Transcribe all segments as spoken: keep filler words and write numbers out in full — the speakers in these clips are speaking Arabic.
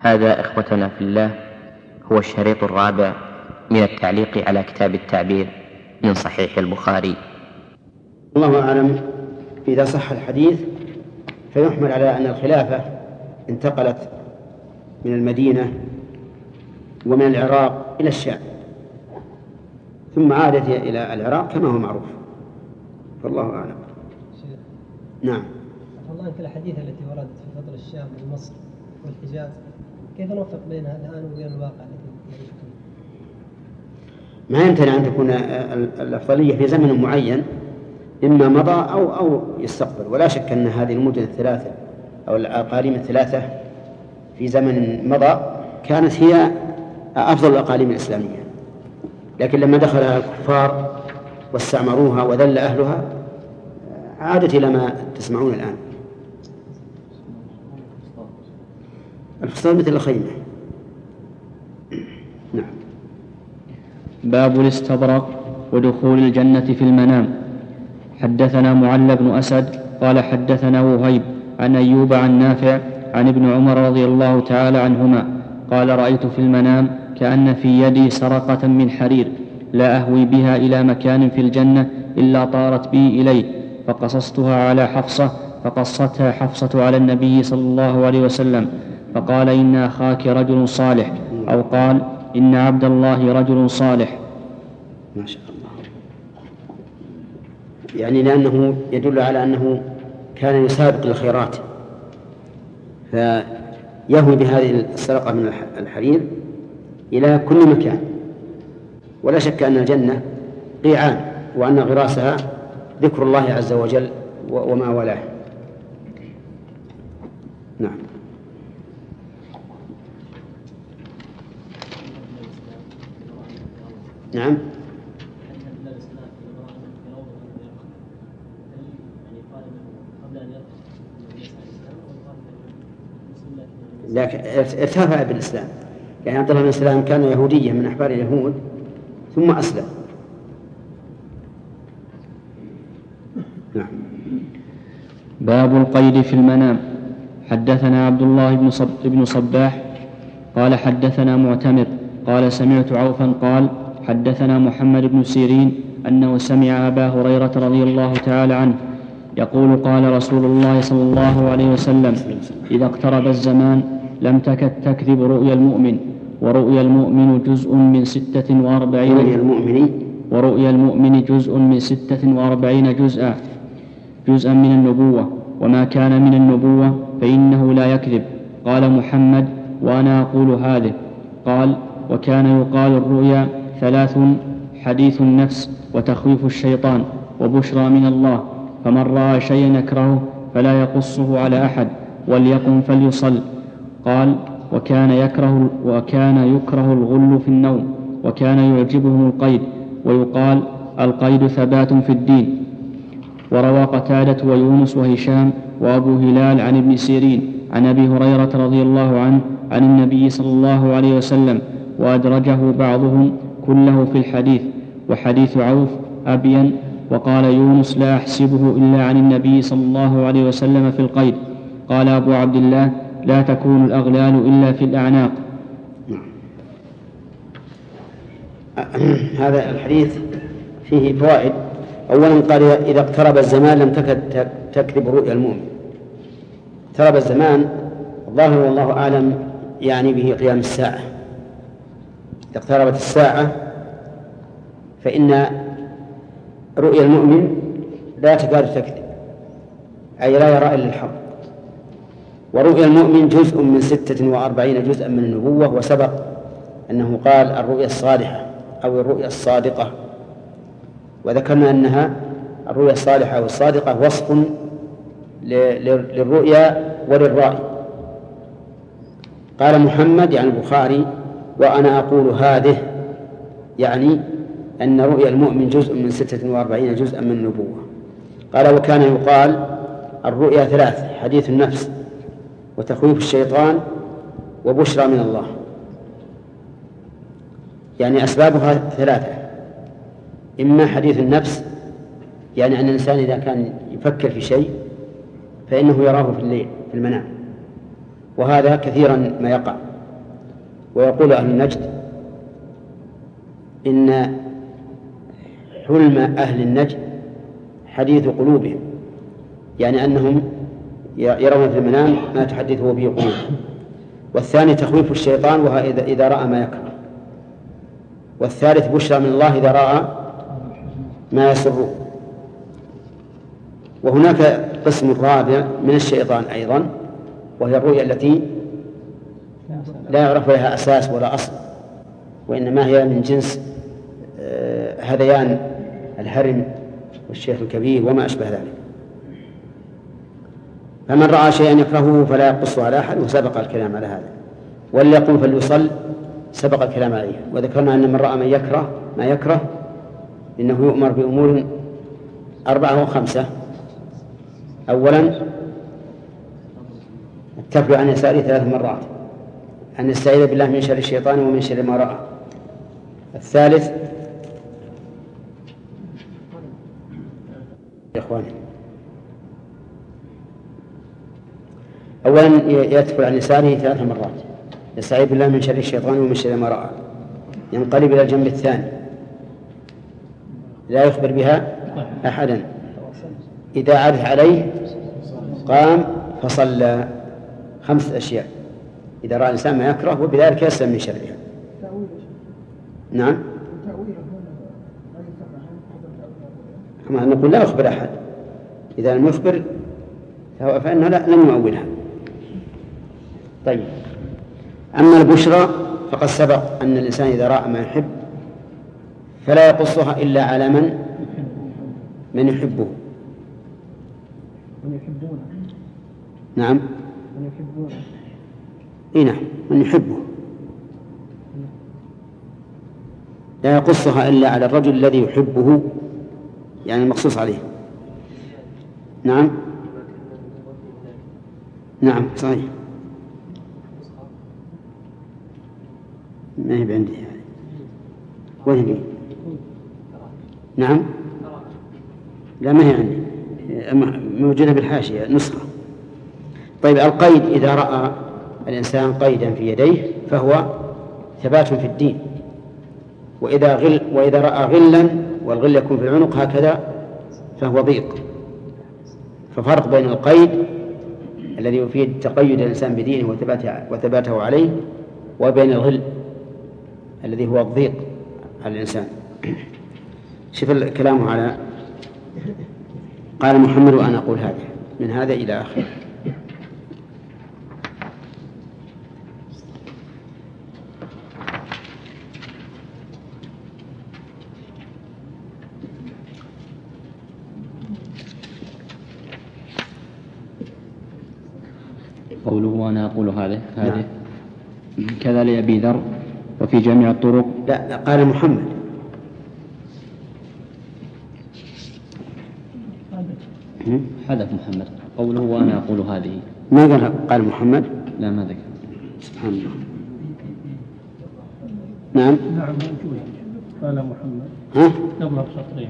هذا إخوتنا في الله هو الشريط الرابع من التعليق على كتاب التعبير من صحيح البخاري. الله أعلم. إذا صح الحديث فيحمل على أن الخلافة انتقلت من المدينة ومن العراق إلى الشام، ثم عادت إلى العراق كما هو معروف، فالله أعلم. نعم. الله أنت الحديث التي وردت في فضل الشام ومصر والحجاز كيف نوفق بين هذا الآن وبين الواقع الذي يعيش فيه؟ ما يمتنع أن تكون الأفضلية في زمن معين، إما مضى أو أو يستقبل، ولا شك أن هذه المدن الثلاثة أو الأقاليم الثلاثة في زمن مضى كانت هي أفضل الأقاليم الإسلامية، لكن لما دخلها الكفار واستعمروها وذل أهلها عادت إلى ما تسمعون الآن. الفصال مثل الخيمة. نعم. باب الاستبرق ودخول الجنة في المنام. حدثنا معل بن أسد قال حدثنا وهيب عن أيوب عن نافع عن ابن عمر رضي الله تعالى عنهما قال رأيت في المنام كأن في يدي سرقة من حرير لا أهوي بها إلى مكان في الجنة إلا طارت بي إليه، فقصصتها على حفصة فقصتها حفصة على النبي صلى الله عليه وسلم فقال إن أخاك رجل صالح، أو قال إن عبد الله رجل صالح. ما شاء الله. يعني لأنه يدل على أنه كان يسابق الخيرات فيهوي بهذه السرقة من الحرير إلى كل مكان، ولا شك أن الجنة قيعان وأن غراسها ذكر الله عز وجل وما ولاه. نعم. نعم. لكن ارتفع بالإسلام، يعني عبد الله بن سلام كان يهوديا من أحبار اليهود ثم أسلم. نعم. باب القيد في المنام. حدثنا عبد الله بن, صب بن صباح قال حدثنا معتمر قال سمعت عوفا قال حدثنا محمد بن سيرين أنه سمع أبا هريرة رضي الله تعالى عنه يقول قال رسول الله صلى الله عليه وسلم إذا اقترب الزمان لم تكد تكذب رؤيا المؤمن، ورؤيا المؤمن جزء من ستة وأربعين رؤيا المؤمن ورؤيا المؤمن جزء من ستة وأربعين جزءا جزءا من النبوة، وما كان من النبوة فإنه لا يكذب. قال محمد وأنا أقول هذه. قال وكان يقال الرؤيا ثلاث: حديث النفس، وتخويف الشيطان، وبشرى من الله، فمن رأى شيئا يكرهه فلا يقصه على أحد وليقم فليصل. قال وكان يكره, وكان يكره الغل في النوم، وكان يعجبهم القيد، ويقال القيد ثبات في الدين. وروى قتادة ويونس وهشام وأبو هلال عن ابن سيرين عن أبي هريرة رضي الله عنه عن النبي صلى الله عليه وسلم، وأدرجه بعضهم كله في الحديث، وحديث عوف أبين. وقال يونس لا أحسبه إلا عن النبي صلى الله عليه وسلم في القيد. قال أبو عبد الله لا تكون الأغلال إلا في الأعناق. هذا الحديث فيه فوائد. أولا قال إذا اقترب الزمان لم تكد تكذب رؤيا المؤمن. اقترب الزمان الظاهر والله أعلم يعني به قيام الساعة. إذا اقتربت الساعة فإن رؤيا المؤمن لا تكاد تكذب، أي لا يرى إلا الحق. ورؤيا المؤمن جزء من ستة وأربعين جزءا من النبوة، وسبق أنه قال الرؤيا الصالحة أو الرؤيا الصادقة، وذكرنا أنها الرؤيا الصالحة أو الصادقة وصف للرؤيا وللرأي. قال محمد يعني البخاري وأنا أقول هذه، يعني أن رؤيا المؤمن جزء من ستة وأربعين جزءا من النبوة. قال وكان يقال الرؤيا ثلاث: حديث النفس، وتخويف الشيطان، وبشرى من الله. يعني أسبابها ثلاثة: إما حديث النفس، يعني أن الإنسان إذا كان يفكر في شيء فإنه يراه في الليل في المنام، وهذا كثيرا ما يقع ويقول أهل النجد إن حلم أهل النجد حديث قلوبهم، يعني أنهم يرون في المنام ما تحدثه به قلوبهم. والثاني تخويف الشيطان وهو إذا رأى ما يكره. والثالث بشرى من الله إذا رأى ما يسره. وهناك قسم رابع من الشيطان أيضا، وهي الرؤيا التي لا يعرف لها أساس ولا أصل، وإنما هي من جنس هذيان الهرم والشيخ الكبير وما أشبه ذلك. فمن رأى شيئا يكرهه فلا يقص على أحد، وسبق الكلام على هذا. وليقم فليصل، سبق الكلام عليه. وذكرنا أن من رأى من يكره ما يكره إنه يؤمر بأمور أربعة وخمسة. أولا التكبير عن يساره ثلاث مرات، أن يستعيذ بالله من شر الشيطان ومن شر ما رأى. الثالث يا إخواني أولا يتكبر عن يساره ثلاث مرات، يستعيذ بالله من شر الشيطان ومن شر ما رأى، ينقلب إلى الجنب الثاني لا يخبر بها أحدا، إذا عاد عليه قام فصلى. خمسة أشياء إذا رأى الإنسان ما يكره وبذلك يسلم من شرها. نعم، كما نقول لا يخبر أحد، إذا لم يخبر فإنه لم يؤولها. طيب، أما البشرى فقد سبق أن الإنسان إذا رأى ما يحب فلا يقصها إلا على من من يحبه. من يحبونه. نعم، من يحبونه. إيه نعم، من يحبه. لا يقصها إلا على الرجل الذي يحبه، يعني المقصوص عليه. نعم نعم صحيح، ما هي عندي يعني. وين هي؟ نعم، لا ما هي عندي، موجودة بالحاشية نسخة. طيب، القيد إذا رأى الإنسان قيدا في يديه فهو ثبات في الدين، وإذا غل وإذا رأى غلا والغل يكون في العنق هكذا فهو ضيق. ففرق بين القيد الذي يفيد تقيد الإنسان بدينه وثباته عليه، وبين الغل الذي هو الضيق على الإنسان. شوف الكلام على قال محمد وأنا أقول هذا من هذا إلى آخر. قوله وأنا أقول هذا هذه نعم. كذا لأبي ذر وفي جميع الطرق. لا, لا قال محمد. حذف محمد. قوله وأنا أقول هذه ما قال قال محمد. لا ما ذكر. سبحان الله. نعم نعم موجود. قال محمد ها قبل بسطرين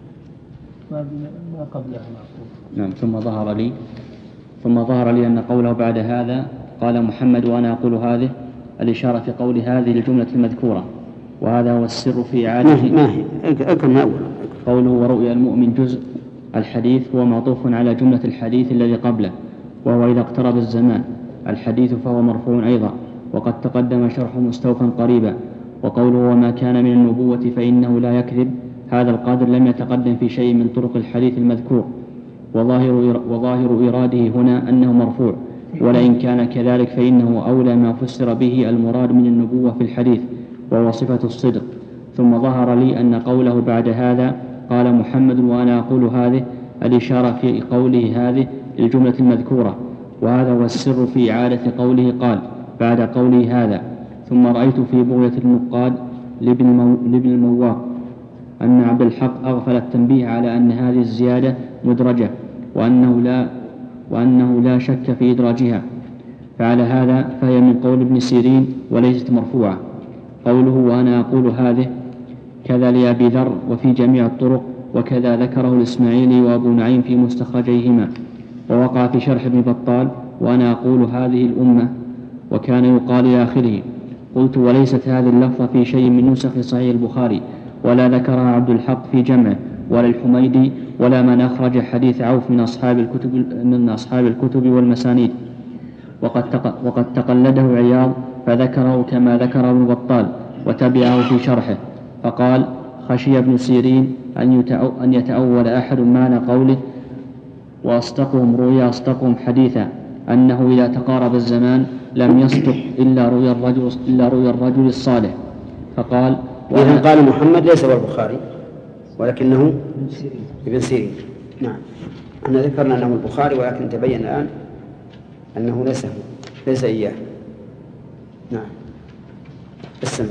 ما قبلها معقول. نعم. ثم ظهر لي ثم ظهر لي أن قوله بعد هذا قال محمد وأنا أقول هذه الإشارة في قول هذه للجملة المذكورة، وهذا هو السر في إعادة ما هي أكمل أول. قوله ورؤيا المؤمن جزء الحديث هو معطوف على جملة الحديث الذي قبله، وهو إذا اقترب الزمان. الحديث فهو مرفوع أيضا، وقد تقدم شرح مستوفا قريبا. وقوله وما كان من النبوة فإنه لا يكذب، هذا القدر لم يتقدم في شيء من طرق الحديث المذكور، وظاهر وظاهر إراده هنا أنه مرفوع، ولئن كان كذلك فإنه أولى ما فسر به المراد من النبوة في الحديث، وهو صفة الصدق. ثم ظهر لي أن قوله بعد هذا قال محمد وأنا أقول هذه الإشارة في قوله هذه للجملة المذكورة، وهذا هو السر في إعادة قوله قال بعد قوله هذا. ثم رأيت في بغية النقاد لابن, مو... لابن المواق أن عبد الحق أغفل التنبيه على أن هذه الزيادة مدرجة، وأنه لا, وأنه لا شك في إدراجها، فعلى هذا فهي من قول ابن سيرين وليست مرفوعة. قوله وأنا أقول هذه كذا لأبي ذر وفي جميع الطرق، وكذا ذكره الإسماعيلي وأبو نعيم في مستخرجيهما. ووقع في شرح ابن بطال وأنا أقول هذه الأمة، وكان يقال إلى آخره. قلت وليست هذه اللفظة في شيء من نسخ صحيح البخاري، ولا ذكرها عبد الحق في جمعه، ولا الحميدي، ولا من أخرج حديث عوف من أصحاب الكتب, من أصحاب الكتب والمسانيد. وقد, تق وقد تقلده عياض فذكره كما ذكره ابن بطال وتبعه في شرحه، فقال: خشي ابن سيرين أن يتأول أحد معنى قوله وأصدقهم رؤيا أصدقهم حديثا، أنه إذا تقارب الزمان لم يصدق إلا رؤيا الرجل, إلا رؤيا الرجل الصالح. فقال: إذن قال محمد ليس هو البخاري ولكنه ابن سيرين. نعم، احنا ذكرنا أنه البخاري ولكن تبين الآن أنه ليس ليس إياه. نعم، استمر.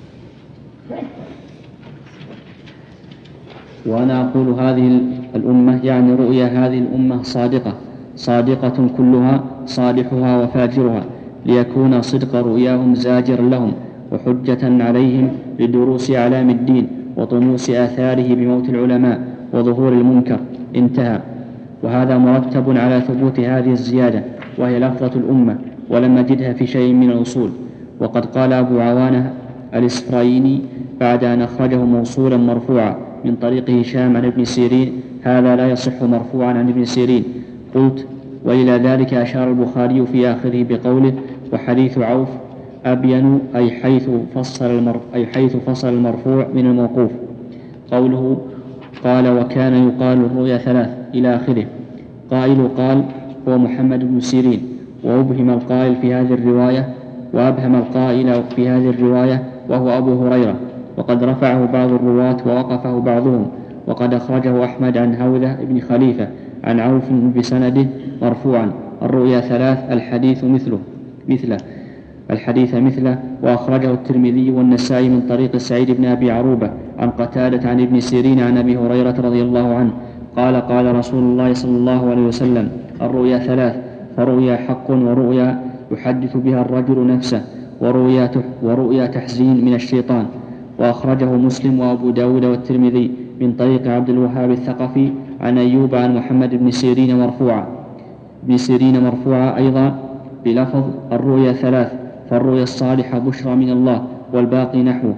وأنا أقول هذه الأمة يعني رؤيا هذه الأمة صادقة صادقة كلها، صالحها وفاجرها، ليكون صدق رؤياهم زاجر لهم وحجة عليهم لدروس أعلام الدين وطموس آثاره بموت العلماء وظهور المنكر. انتهى. وهذا مرتب على ثبوت هذه الزيادة، وهي لفظة الأمة، ولم أجدها في شيء من الأصول. وقد قال أبو عوانة الإسفرايني بعد أن أخرجه موصولا مرفوعا من طريق هشام عن ابن سيرين: هذا لا يصح مرفوعا عن ابن سيرين. قلت: وإلى ذلك أشار البخاري في آخره بقوله: وحديث عوف أبين، أي حيث فصل, المر... أي حيث فصل المرفوع من الموقوف. قوله قال: وكان يقال الرؤيا ثلاث إلى آخره. قائل قال: هو محمد بن سيرين، وأبهم القائل في هذه الرواية وأبهم القائل في هذه الرواية وهو أبو هريرة، وقد رفعه بعض الرواة ووقفه بعضهم. وقد أخرجه أحمد عن هوذة بن خليفة عن عوف بسنده مرفوعا: الرؤيا ثلاث، الحديث مثله مثله الحديث مثله. وأخرجه الترمذي والنسائي من طريق سعيد بن أبي عروبة عن قتادة عن ابن سيرين عن أبي هريرة رضي الله عنه قال: قال رسول الله صلى الله عليه وسلم: الرؤيا ثلاث، فرؤيا حق ورؤيا يحدث بها الرجل نفسه، ورؤيا, ورؤيا تحزين من الشيطان. وأخرجه مسلم وأبو داود والترمذي من طريق عبد الوهاب الثقفي عن أيوب عن محمد بن سيرين مرفوعا بن سيرين مرفوعا أيضا بلفظ: الرؤيا ثلاث، فالرؤيا الصالحة بشرى من الله، والباقي نحوه.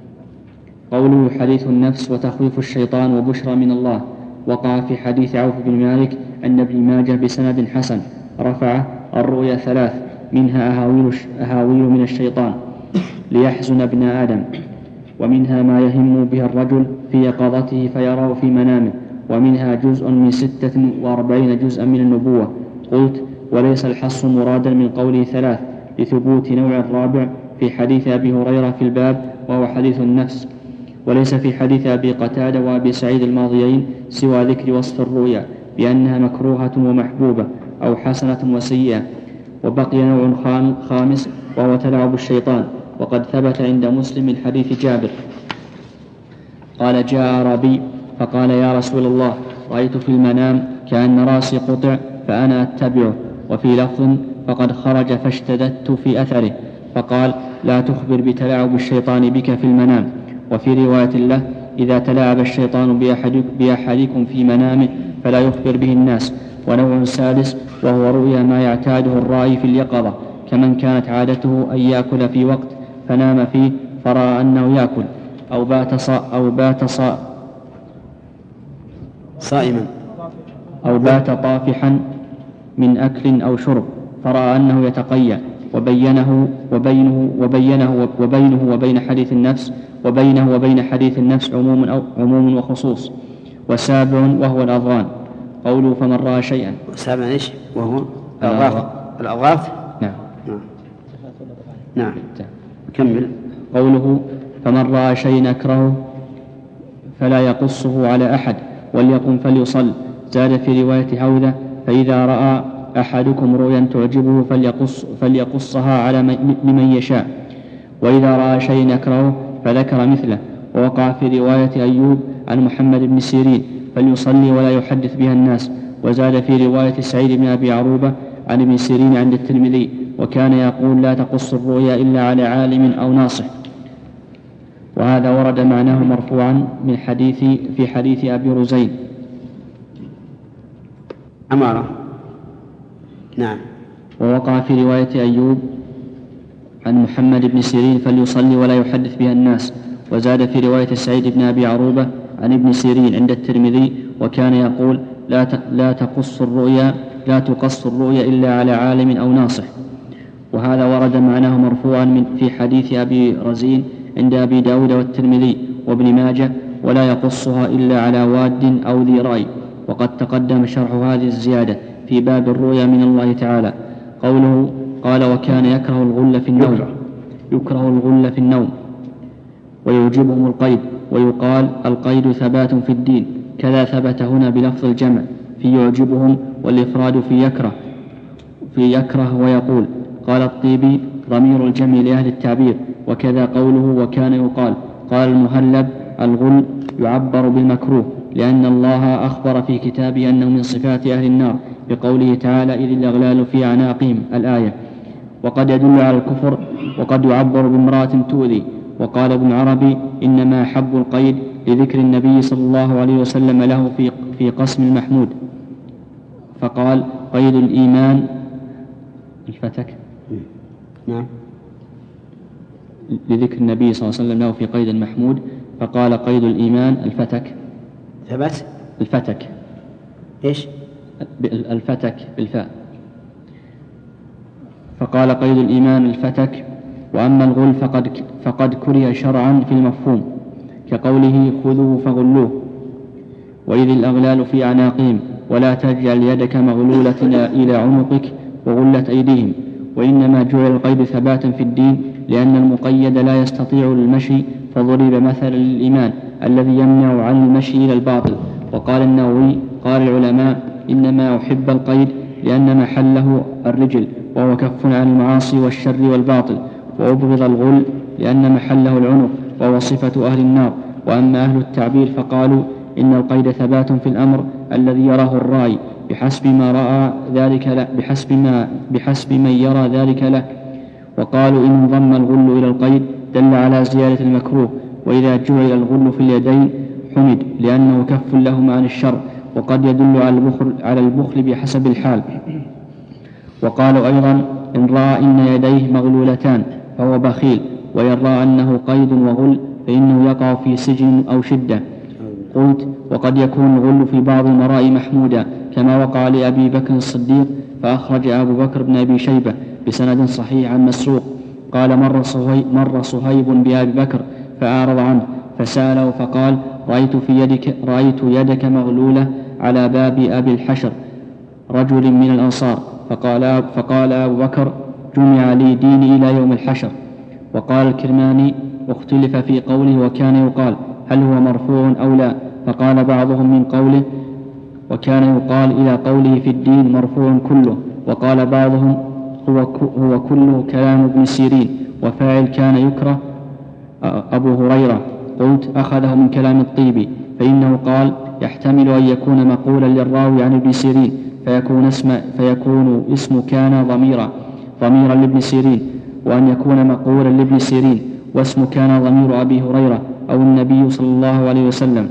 قوله حديث النفس وتخويف الشيطان وبشرى من الله وقع في حديث عوف بن مالك أن ابن ماجه بسند حسن رفعه: الرؤيا ثلاث، منها أهاويل, أهاويل من الشيطان ليحزن ابن آدم، ومنها ما يهم به الرجل في يقظته فيراه في منامه، ومنها جزء من ستة وأربعين جزءا من النبوة. قلت: وليس الحص مرادا من قوله ثلاث لثبوت نوع الرابع في حديث أبي هريرة في الباب وهو حديث النفس، وليس في حديث أبي قتادة وأبي سعيد الماضيين سوى ذكر وصف الرؤيا بأنها مكروهة ومحبوبة أو حسنة وسيئة. وبقي نوع خامس وهو تلاعب الشيطان، وقد ثبت عند مسلم من حديث جابر قال: جاء أعرابي فقال: يا رسول الله، رأيت في المنام كأن رأسي قطع فأنا أتبعه. وفي لفظ: فقد خرج فاشتددت في أثره. فقال: لا تخبر بتلاعب الشيطان بك في المنام. وفي رواية له: إذا تلاعب الشيطان بأحدكم في منامه فلا يخبر به الناس. ونوع سادس وهو رؤيا ما يعتاده الرائي في اليقظة، كمن كانت عادته أن يأكل في وقت فنام فيه فرأى أنه يأكل، أو بات صا أو بات صا صائما أو بات طافحا من أكل أو شرب فرأى أنه يتقيأ، وبينه وبينه وبينه وبينه وبين حديث النفس وبينه وبين حديث النفس عموم أو عموم وخصوص. وسابع وهو الأضغان. قوله: فمن رأى شيئا. سابع ايش وهو؟ الأضغاث. الأضغاث. نعم. نعم. كمل. قوله: فمن رأى شيئا أكرهه فلا يقصه على أحد وليقم فليصل. زاد في رواية هوذة: فإذا رأى أحدكم رؤيا تعجبه فليقص فليقصها على لمن يشاء، وإذا رأى شيئا أكرهه فذكر مثله. ووقع في رواية أيوب عن محمد بن سيرين: فليصلي ولا يحدث بها الناس. وزاد في رواية سعيد بن أبي عروبة عن ابن سيرين عند الترمذي: وكان يقول: لا تقص الرؤيا إلا على عالم أو ناصح. وهذا ورد معناه مرفوعا من حديث في حديث أبي رزين. عمارة. نعم. ووقع في رواية أيوب عن محمد بن سيرين فليصلي ولا يحدث بها الناس. وزاد في رواية سعيد بن أبي عروبة عن ابن سيرين عند الترمذي وكان يقول لا لا تقص الرؤيا لا تقص الرؤيا إلا على عالم أو ناصح. وهذا ورد معناه مرفوعا من في حديث أبي رزين عند أبي داود والترمذي وابن ماجه ولا يقصها إلا على واد أو ذي رأي. وقد تقدم شرح هذه الزيادة في باب الرؤيا من الله تعالى. قوله قال وكان يكره الغل في النوم يكره الغل في النوم ويوجبهم القيد. ويقال القيد ثبات في الدين كذا ثبت هنا بلفظ الجمع في يعجبهم والإفراد في يكره في يكره ويقول. قال الطيبي ضمير الجمع لأهل التعبير وكذا قوله وكان يقال. قال المهلب الغل يعبر بالمكروه لأن الله أخبر في كتابه أنه من صفات أهل النار بقوله تعالى إذ الأغلال في أعناقهم الآية. وقد يدل على الكفر وقد يعبر بامرأة تؤذي. وقال ابن عربي إنما حب القيد لذكر النبي صلى الله عليه وسلم له في في قسم المحمود فقال قيد الإيمان الفتك نعم لذكر النبي صلى الله عليه وسلم له في قيد المحمود فقال قيد الإيمان الفتك ثبت الفتك إيش الفتك بالفاء فقال قيد الإيمان الفتك. وأما الغل فقد, فقد كره شرعا في المفهوم كقوله خذوه فغلوه وإذ الأغلال في أعناقهم ولا تجعل يدك مغلولة إلى عنقك وغلت أيديهم. وإنما جعل القيد ثباتا في الدين لأن المقيد لا يستطيع المشي فضرب مثلا للإيمان الذي يمنع عن المشي إلى الباطل. وقال النووي قال العلماء إنما أحب القيد لأن محله الرجل وهو كف عن المعاصي والشر والباطل. وأبغض الغل لأن محله العنق وهو صفة أهل النار. وأما أهل التعبير فقالوا إن القيد ثبات في الأمر الذي يراه الرأي بحسب ما رأى ذلك له بحسب, ما بحسب من يرى ذلك له. وقالوا إن انضم الغل إلى القيد دل على زيادة المكروه. وإذا جعل الغل في اليدين حمد لأنه كف لهم عن الشر وقد يدل على البخل, على البخل بحسب الحال. وقالوا أيضا إن رأى إن يديه مغلولتان فهو بخيل وإن رأى أنه قيد وغل فإنه يقع في سجن أو شدة. قلت وقد يكون الغل في بعض المرائي محمودا كما وقع لأبي بكر الصديق فأخرج أبو بكر بن أبي شيبة بسند صحيح عن مسروق قال مر صهيب, مر صهيب بأبي بكر فأعرض عنه فسأله فقال رأيت, في يدك, رأيت يدك مغلولة على باب أبي الحشر رجل من الأنصار فقال, فقال أبو بكر جمع لي ديني إلى يوم الحشر. وقال الكرماني واختلف في قوله وكان يقال هل هو مرفوع أو لا فقال بعضهم من قوله وكان يقال إلى قوله في الدين مرفوع كله. وقال بعضهم هو, هو كله كلام ابن سيرين وفاعل كان يكره أبو هريرة. قلت أخذه من كلام الطيبي فإنه قال يحتمل أن يكون مقولا للراوي عن ابن سيرين فيكون اسم, فيكون اسم كان ضميرا ضميرا لابن سيرين وأن يكون مقولا لابن سيرين واسم كان ضمير أبي هريرة أو النبي صلى الله عليه وسلم.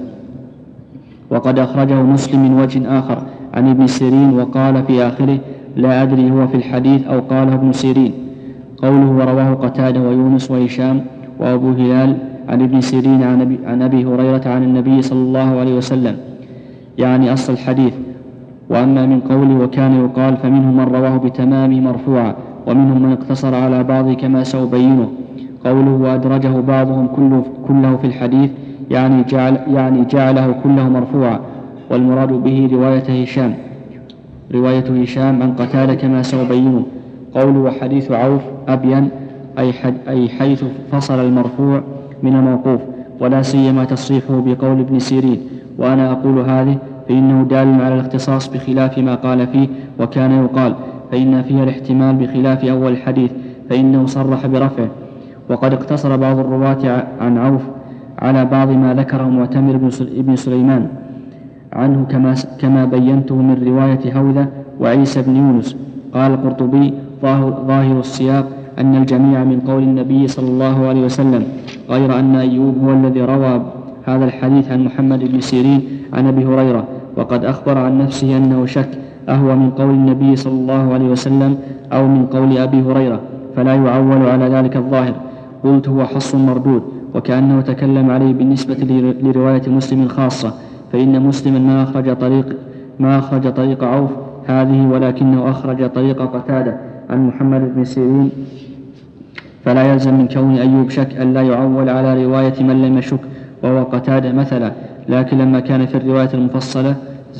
وقد أخرجه مسلم من وجه آخر عن ابن سيرين وقال في آخره لا أدري هو في الحديث أو قاله ابن سيرين. قوله ورواه قتادة ويونس وهشام وأبو هلال عن ابن سيرين عن أبي, عن أبي هريرة عن النبي صلى الله عليه وسلم يعني أصل الحديث. وأما من قوله وكان يقال فمنهم من رواه بتمامه مرفوعا ومنهم من اقتصر على بعض كما سأبينه. قوله وأدرجه بعضهم كله, كله في الحديث يعني, جعل يعني جعله كله مرفوعا والمراد به رواية هشام رواية هشام عن قتادة كما سأبينه. قوله وحديث عوف أبين أي, أي حيث فصل المرفوع من الموقوف ولا سيما تصريحه بقول ابن سيرين. وأنا أقول هذه فإنه دال على الاختصاص بخلاف ما قال فيه وكان يقال فإن فيها الاحتمال بخلاف أول الحديث فإنه صرح برفعه. وقد اقتصر بعض الرواة عن عوف على بعض ما ذكره معتمر بن سليمان عنه كما, كما بينته من رواية هوذة وعيسى بن يونس. قال القرطبي ظاهر السياق أن الجميع من قول النبي صلى الله عليه وسلم غير أن أيوب هو الذي روى هذا الحديث عن محمد بن سيرين عن أبي هريرة وقد أخبر عن نفسه أنه شك أهو من قول النبي صلى الله عليه وسلم أو من قول أبي هريرة. فلا يعول على ذلك الظاهر. قلت هو حص مردود، وكأنه تكلم عليه بالنسبة لرواية مسلم خاصة، فإن مسلما ما أخرج طريق ما أخرج طريق عوف هذه، ولكنه أخرج طريق قتادة عن محمد بن سيرين، فلا يلزم من كون أيوب شك أن لا يعول على رواية من لم يشك وهو قتادة مثلا. لكن لما كان في الرواية المفصلة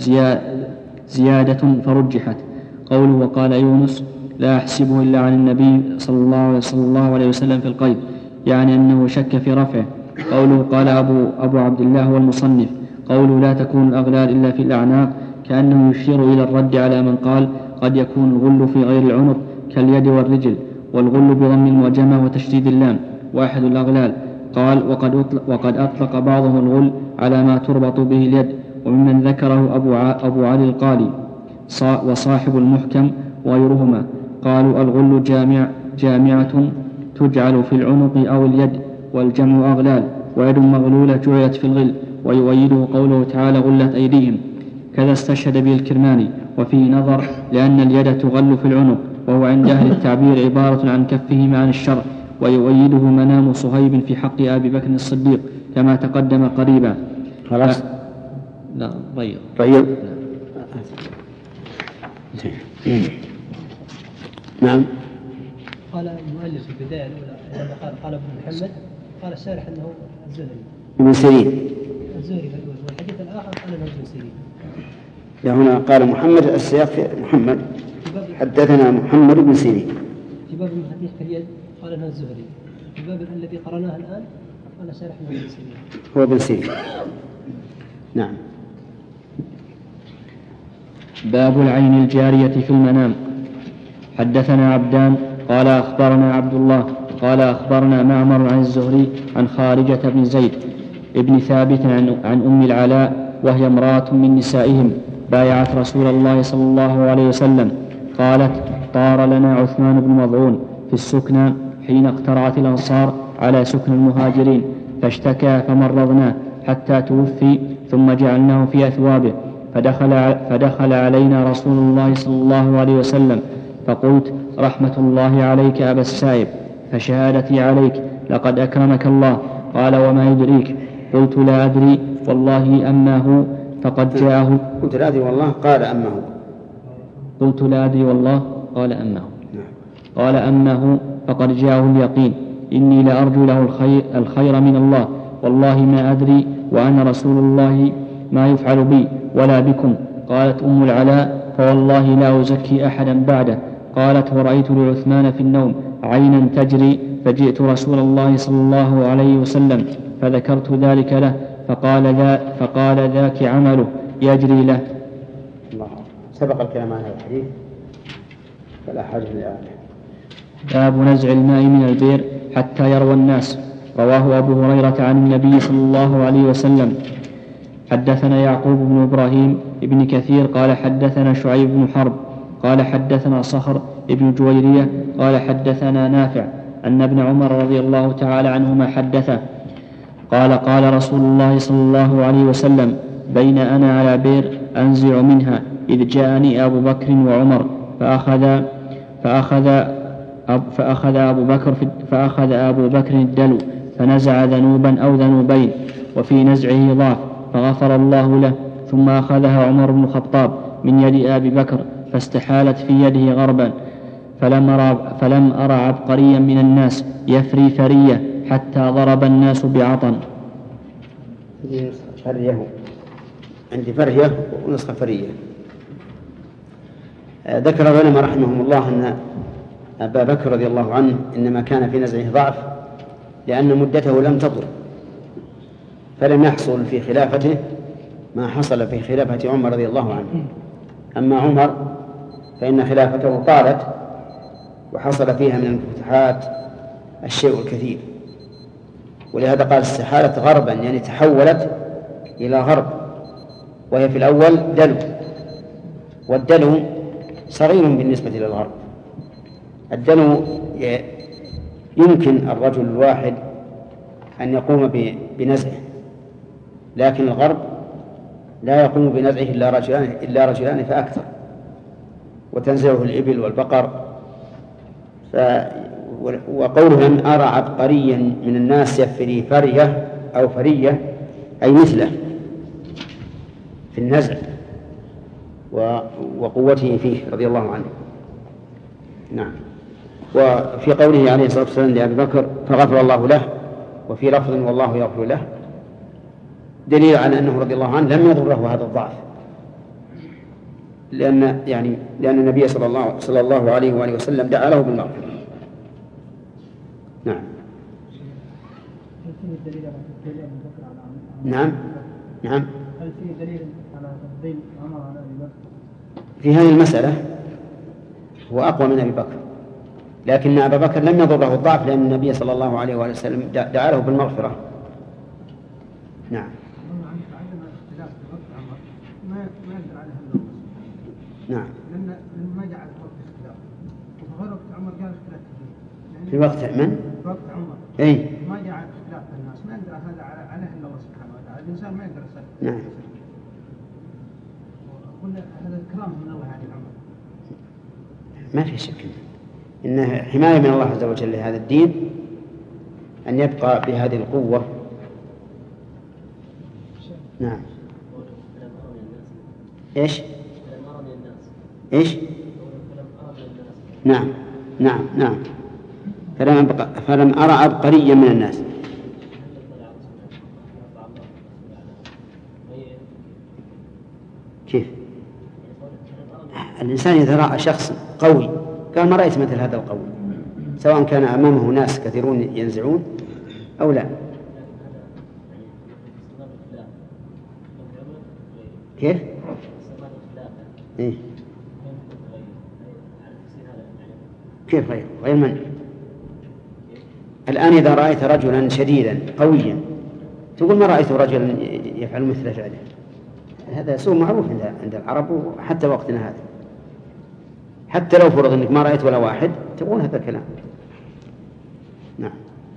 زيادة فرجحت. قوله وقال يونس لا أحسبه إلا عن النبي صلى الله, صلى الله عليه وسلم في القيد، يعني أنه شك في رفعه. قوله قال أبو, أبو عبد الله والمصنف قوله لا تكون الأغلال إلا في الأعناق، كأنه يشير إلى الرد على من قال قد يكون الغل في غير العنق كاليد والرجل، والغل بضم المعجمة وتشديد اللام واحد الأغلال. قال وقد أطلق, وقد أطلق بعضهم الغل على ما تربط به اليد، وممن ذكره أبو, أبو علي القالي وصاحب المحكم وغيرهما. قالوا الغل جامع جامعة تجعل في العنق أو اليد، والجمع أغلال، ويد مغلولة جعلت في الغل. ويؤيده قوله تعالى غلت أيديهم، كذا استشهد به الكرماني. وفيه نظر لأن اليد تغل في العنق، وهو عند أهل التعبير عبارة عن كفهما عن الشر. ويؤيده منام صهيب في حق أبي بكر الصديق كما تقدم قريبا. خلاص لا طيب طيب نعم. قال المؤلف في البداية الأولى لما قال قال ابن محمد، قال الشارح أنه الزهري ابن سيرين الزهري في الأول، والحديث الآخر قال أنه ابن سيرين. هنا قال محمد السياق في محمد حدثنا محمد بن سيرين. في باب المفاتيح في اليد قال أنه الزهري. في باب الذي قرناه الآن قال الشارح أنه ابن سيرين. هو ابن سيرين. نعم. باب العين الجارية في المنام. حدثنا عبدان قال أخبرنا عبد الله قال أخبرنا معمر عن الزهري عن خارجة بن زيد ابن ثابت عن, عن أم العلاء وهي امرأة من نسائهم بايعت رسول الله صلى الله عليه وسلم. قالت طار لنا عثمان بن مضعون في السكنى حين اقترعت الأنصار على سكن المهاجرين، فاشتكى فمرضناه حتى توفي، ثم جعلناه في أثوابه، فدخل, فدخل علينا رسول الله صلى الله عليه وسلم، فقلت رحمة الله عليك أبا السائب، فشهادتي عليك لقد أكرمك الله. قال وما يدريك؟ قلت لا أدري والله أما هو فقد جاءه. قلت لا أدري والله قال أما هو. قلت لا أدري والله قال أما هو. قال أما هو فقد جاءه اليقين، إني لأرجو له الخير, الخير من الله، والله ما أدري وأنا رسول الله ما يفعل بي ولا بكم. قالت أم العلاء فوالله لا أزكي أحدا بعده. قالت ورأيت لعثمان في النوم عينا تجري، فجئت رسول الله صلى الله عليه وسلم فذكرت ذلك له، فقال, ذا فقال ذاك عمله يجري له. الله. سبق الكلام عن هذا الحديث فلا حاجة لآله. باب نزع الماء من البئر حتى يروى الناس. رواه أبو هريرة عن النبي صلى الله عليه وسلم. حدثنا يعقوب بن إبراهيم ابن كثير قال حدثنا شعيب بن حرب قال حدثنا صخر ابن جويرية قال حدثنا نافع أن ابن عمر رضي الله تعالى عنهما حدثه قال قال رسول الله صلى الله عليه وسلم بين أنا على بئر أنزع منها إذ جاءني أبو بكر وعمر فأخذ فأخذ فأخذ أبو بكر فأخذ أبو بكر الدلو فنزع ذنوبا أو ذنوبين، وفي نزعه ضعف فغفر الله له، ثم أخذها عمر بن الخطاب من يد أبي بكر فاستحالت في يده غربا، فلم أرى, فلم أرى عبقريا من الناس يفري فرية حتى ضرب الناس بعطن. فريه عندي فريه ونسخة فرية. ذكر العلماء رحمهم الله أن أبا بكر رضي الله عنه إنما كان في نزعه ضعف لأن مدته لم تطل، فلم يحصل في خلافته ما حصل في خلافة عمر رضي الله عنه. أما عمر فإن خلافته طالت وحصل فيها من الفتوحات الشيء الكثير، ولهذا قال استحالت غربا يعني تحولت إلى غرب، وهي في الأول دلو، والدلو صغير بالنسبة للغرب. الدلو يمكن الرجل الواحد أن يقوم بنزعه، لكن الغرب لا يقوم بنزعه إلا رجلان, إلا رجلان فأكثر، وتنزعه الإبل والبقر. ف... وقوله لم أرى عبقريا من الناس يفري فرية أو فرية أي مثله في النزع وقوته فيه رضي الله عنه. نعم. وفي قوله عليه الصلاة والسلام لأبي بكر فغفر الله له، وفي لفظ والله يغفر له، دليل على أنه رضي الله عنه لم يضره هذا الضعف، لأن يعني لأن النبي صلى الله صلى الله عليه وآله وسلم دعا له بالمغفرة. نعم. نعم. نعم. هل فيه دليل على تفضيل عمر على أبي بكر؟ في هذه المسألة هو أقوى من أبي بكر، لكن أبا بكر لم يضره الضعف لأن النبي صلى الله عليه وآله وسلم دعا له بالمغفرة. نعم. نعم. لأن ما جعل وقت اختلاف، وفي وقت عمر قال اختلاف في وقت من؟ في وقت عمر. أي. ما جعل اختلاف الناس، ما يقدر هذا عليه إلا الله سبحانه وتعالى، الإنسان ما يقدر يصدق. نعم. قلنا هذا الكرام من الله على العمر. ما في شك إنه حماية من الله عز وجل لهذا الدين أن يبقى بهذه القوة. نعم. إيش؟ إيش؟ نعم نعم نعم. فلم أبقى فلم أرى عبقريا من الناس. كيف؟ الإنسان إذا رأى شخص قوي قال ما رأيت مثل هذا القوي، سواء كان أمامه ناس كثيرون ينزعون أو لا. كيف؟ إيه؟ كيف غير غير من؟ الآن إذا رأيت رجلا شديدا قويا تقول ما رأيت رجلا يفعل مثل فعله، هذا سوء معروف عند العرب وحتى وقتنا هذا. حتى لو فرض أنك ما رأيت ولا واحد تقول هذا الكلام. نعم.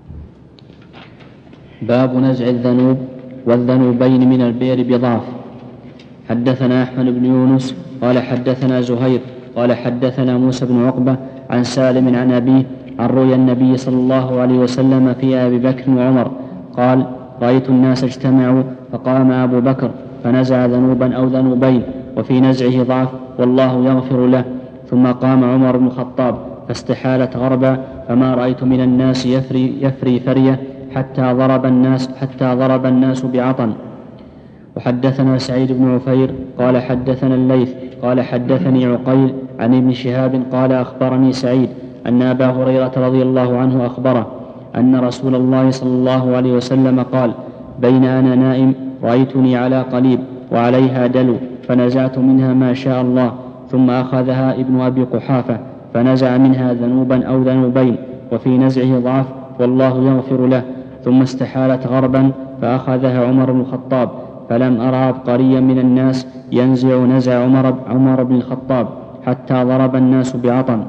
باب نزع الذنوب والذنوبين من البئر بضعف. حدثنا أحمد بن يونس قال حدثنا زهير قال حدثنا موسى بن عقبة عن سالم عن أبيه عن رؤيا النبي صلى الله عليه وسلم في أبي بكر وعمر قال رأيت الناس اجتمعوا فقام أبو بكر فنزع ذنوبا أو ذنوبين وفي نزعه ضعف والله يغفر له، ثم قام عمر بن الخطاب فاستحالت غربا فما رأيت من الناس يفري, يفري فرية حتى ضرب الناس حتى ضرب الناس بعطن. وحدثنا سعيد بن عفير قال حدثنا الليث قال حدثني عقيل عن ابن شهاب قال أخبرني سعيد أن أبا هريرة رضي الله عنه أخبره أن رسول الله صلى الله عليه وسلم قال بين أنا نائم رأيتني على قليب وعليها دلو فنزعت منها ما شاء الله، ثم أخذها ابن أبي قحافة فنزع منها ذنوبا أو ذنوبين وفي نزعه ضعف والله يغفر له، ثم استحالت غربا فأخذها عمر بن الخطاب فلم أرى عبقريا من الناس ينزع نزع عمر, عمر بن الخطاب حتى ضرب الناس بعطن.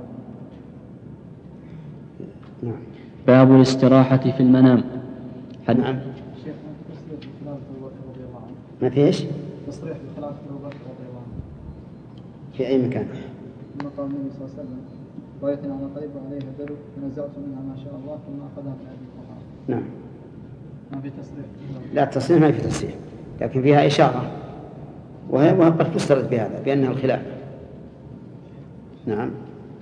باب الاستراحة في المنام. حد... نعم. ما فيش تصريح بخلافة أبو بكر رضي الله عنه في أي مكان؟ ثم قال النبي صلى الله عليه وسلم رأيتني على قلب وعليها دلو فنزعت منها ما شاء الله ثم أخذها من أبي قحافة. نعم. ما في تصريح. لا التصريح ما في تصريح، لكن فيها إشارة وهي قد فسرت بهذا بأنها الخلاف. نعم.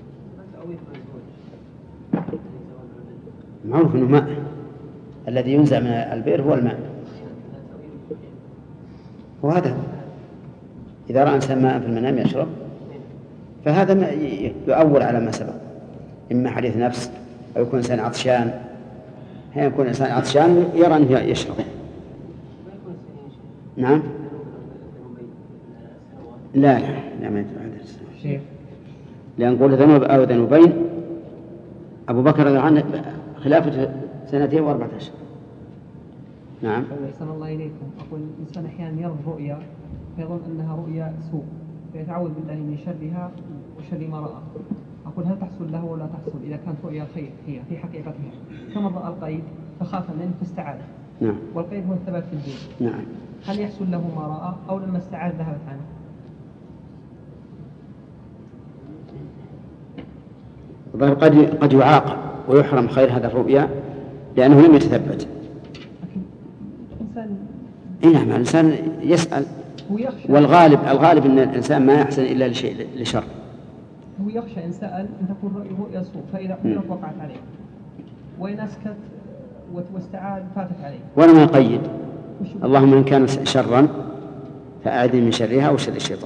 معروف أنه ماء، الذي ينزع من البئر هو الماء، وهذا إذا رأى إنسان ماء في المنام يشرب فهذا ما يؤول على ما سبق، إما حديث نفس أو يكون إنسان عطشان. هي يكون إنسان عطشان يرى أنه يشرب. نعم. لا لا لا ما يتبع، لأن نقول ذنوب أو ذنوبين. أبو بكر عنه خلافة سنتين وأربعة أشهر. نعم. أحسن الله إليكم. أقول الإنسان أحيانا يرى رؤيا فيظن أنها رؤيا سوء فيتعوذ بالله من شرها وشر ما رأى. أقول هل تحصل له ولا تحصل إذا كانت رؤيا خير هي في حقيقتها كما رأى القيد فخاف منه فاستعاذ. نعم. والقيد هو الثبات في الدين. نعم. هل يحصل له ما رأى أو لما استعاذ ذهبت عنه؟ قد قد يعاقب ويحرم خير هذا الرؤيا لأنه لم يتثبت. الإنسان إيه نعم، الإنسان يسأل، هو يخشى والغالب الغالب أن الإنسان ما يحسن إلا لشيء لشر. هو يخشى إن سأل أن تكون رؤيا سوء، فإذا قدرت وقعت عليه، وإن أسكت واستعاد فاتت عليه. ولا ما يقيد، اللهم إن كان شرا فأعذني من شرها وشر الشيطان.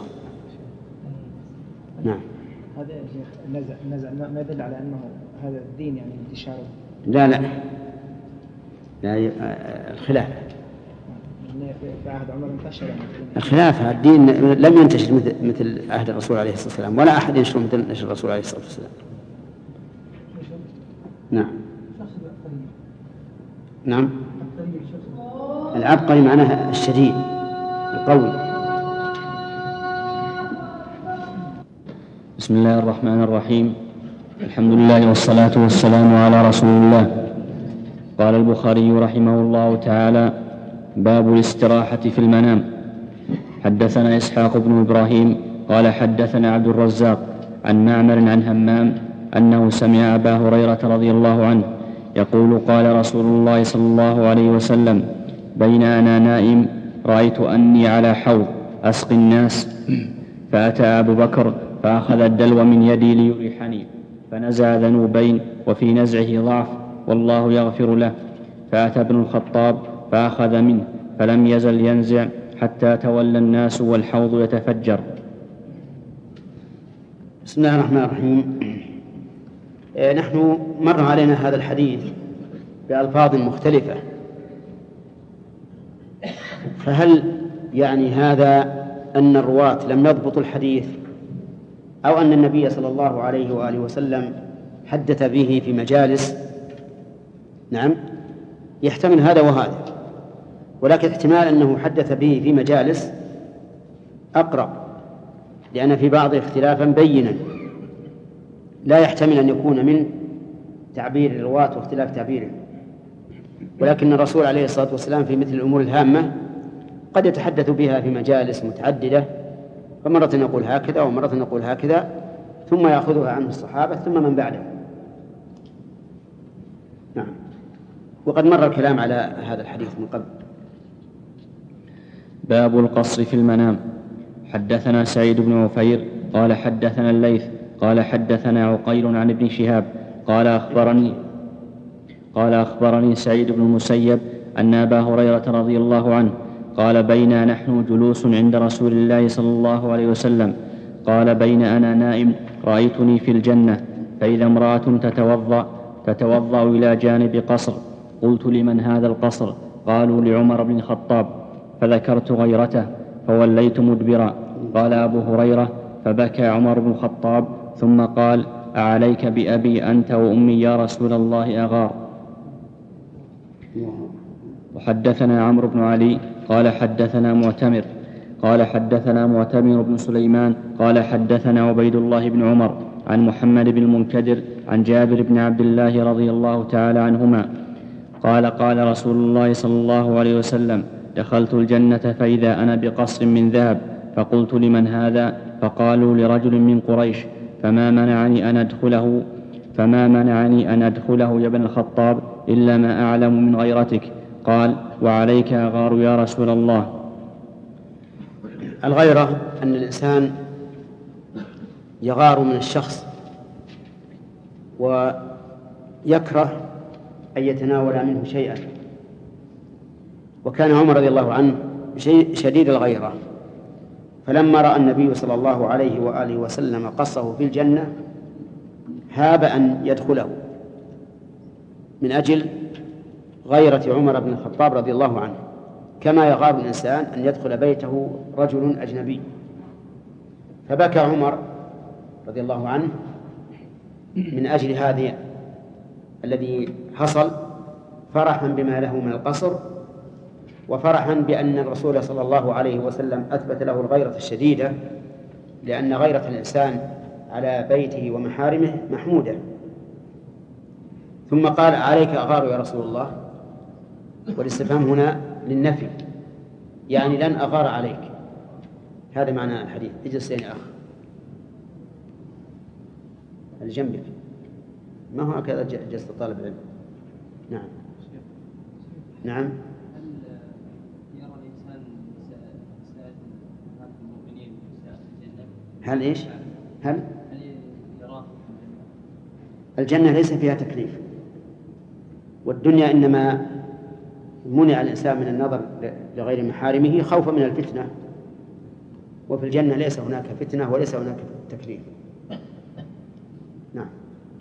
نعم. هذا يا شيخ النزع النزع ما يدل على أنه هذا الدين يعني انتشاره؟ لا لا لا الخلاف في عهد عمر انتشر يعني. الخلاف الدين لم ينتشر مثل مثل عهد الرسول عليه الصلاة والسلام، ولا أحد ينشر مثل نشر الرسول عليه الصلاة والسلام. نعم. نعم. العبقري معناه الشديد القوي. بسم الله الرحمن الرحيم. الحمد لله والصلاة والسلام على رسول الله. قال البخاري رحمه الله تعالى: باب الاستراحة في المنام. حدثنا إسحاق بن إبراهيم قال حدثنا عبد الرزاق عن معمر عن همام أنه سمع أبا هريرة رضي الله عنه يقول: قال رسول الله صلى الله عليه وسلم: بين أنا نائم رأيت أني على حوض أسقي الناس، فأتى أبو بكر فأخذ الدلو من يدي ليريحني، فنزع ذنوبين وفي نزعه ضعف والله يغفر له، فأتى ابن الخطاب فأخذ منه فلم يزل ينزع حتى تولى الناس والحوض يتفجر. بسم الله الرحمن الرحيم. نحن مر علينا هذا الحديث بألفاظ مختلفة، فهل يعني هذا أن الرواة لم يضبطوا الحديث، أو أن النبي صلى الله عليه وآله وسلم حدث به في مجالس؟ نعم، يحتمل هذا وهذا، ولكن احتمال أنه حدث به في مجالس أقرب، لأن في بعض اختلافا بينا لا يحتمل أن يكون من تعبير الرواة واختلاف تعبيره. ولكن الرسول عليه الصلاة والسلام في مثل الأمور الهامة قد يتحدث بها في مجالس متعددة، فمرة نقول هكذا ومرة نقول هكذا، ثم يأخذها عنه الصحابة ثم من بعده. نعم. وقد مر الكلام على هذا الحديث من قبل. باب القصر في المنام. حدثنا سعيد بن عفير قال حدثنا الليث قال حدثنا عقيل عن ابن شهاب قال أخبرني قال أخبرني سعيد بن المسيب أن أبا هريرة رضي الله عنه قال: بينا نحن جلوس عند رسول الله صلى الله عليه وسلم قال: بين أنا نائم رأيتني في الجنة، فإذا امرأة تتوضأ تتوضأ إلى جانب قصر، قلت: لمن هذا القصر؟ قالوا: لعمر بن الخطاب، فذكرت غيرته فوليت مدبرا. قال أبو هريرة: فبكى عمر بن الخطاب ثم قال: أعليك بأبي أنت وأمي يا رسول الله أغار. وحدثنا عمرو بن علي قال حدثنا معتمر قال حدثنا معتمر بن سليمان قال حدثنا عبيد الله بن عمر عن محمد بن المنكدر عن جابر بن عبد الله رضي الله تعالى عنهما قال: قال رسول الله صلى الله عليه وسلم: دخلت الجنة فإذا أنا بقصر من ذهب، فقلت: لمن هذا؟ فقالوا: لرجل من قريش، فما منعني أن أدخله فما منعني أن أدخله يا ابن الخطاب إلا ما أعلم من غيرتك. قال: وعليك أغار يا رسول الله. الغيرة أن الإنسان يغار من الشخص ويكره أن يتناول منه شيئا، وكان عمر رضي الله عنه شديد الغيرة، فلما رأى النبي صلى الله عليه وآله وسلم قصه في الجنة هاب أن يدخله من أجل غيرة عمر بن الخطاب رضي الله عنه، كما يغار الإنسان أن يدخل بيته رجل أجنبي. فبكى عمر رضي الله عنه من أجل هذا الذي حصل، فرحا بما له من القصر، وفرحا بأن الرسول صلى الله عليه وسلم أثبت له الغيرة الشديدة، لأن غيرة الإنسان على بيته ومحارمه محمودة. ثم قال: عليك أغار يا رسول الله، والاستفهام هنا للنفي، يعني لن أغار عليك. هذا معنى الحديث. اجلس يا أخ الجنبك. ما هو هكذا جلسة طالب العلم. نعم نعم. هل يرى الإنسان سائر المؤمنين في الجنة؟ هل إيش؟ هل؟ هل يراه؟ الجنة ليس فيها تكليف، والدنيا إنما منع الإنسان من النظر لغير محارمه خوفا من الفتنة، وفي الجنة ليس هناك فتنة وليس هناك تكليف. نعم.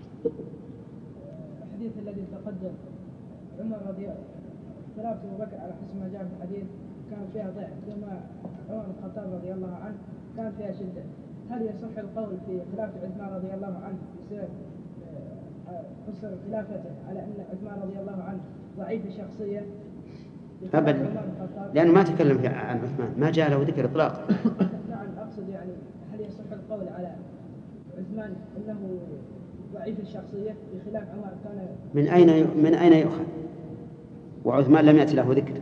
الحديث الذي تقدم عمر رضي الله خلافة أبو بكر على حسب ما جاء في الحديث كان فيها ضعف، ثم عمر بن الخطاب رضي الله عنه كان فيها شدة. هل يصح القول في خلافة عثمان رضي الله عنه بسبب قصر خلافته على أن عثمان رضي الله عنه ضعيف الشخصية؟ أبدا، لأنه ما تكلم عن عثمان، ما جاء له ذكر إطلاق. نعم، أقصد يعني هل يصح القول على عثمان أنه ضعيف الشخصية بخلاف عمر كان؟ من أين من أين يؤخذ؟ وعثمان لم يأتي له ذكر،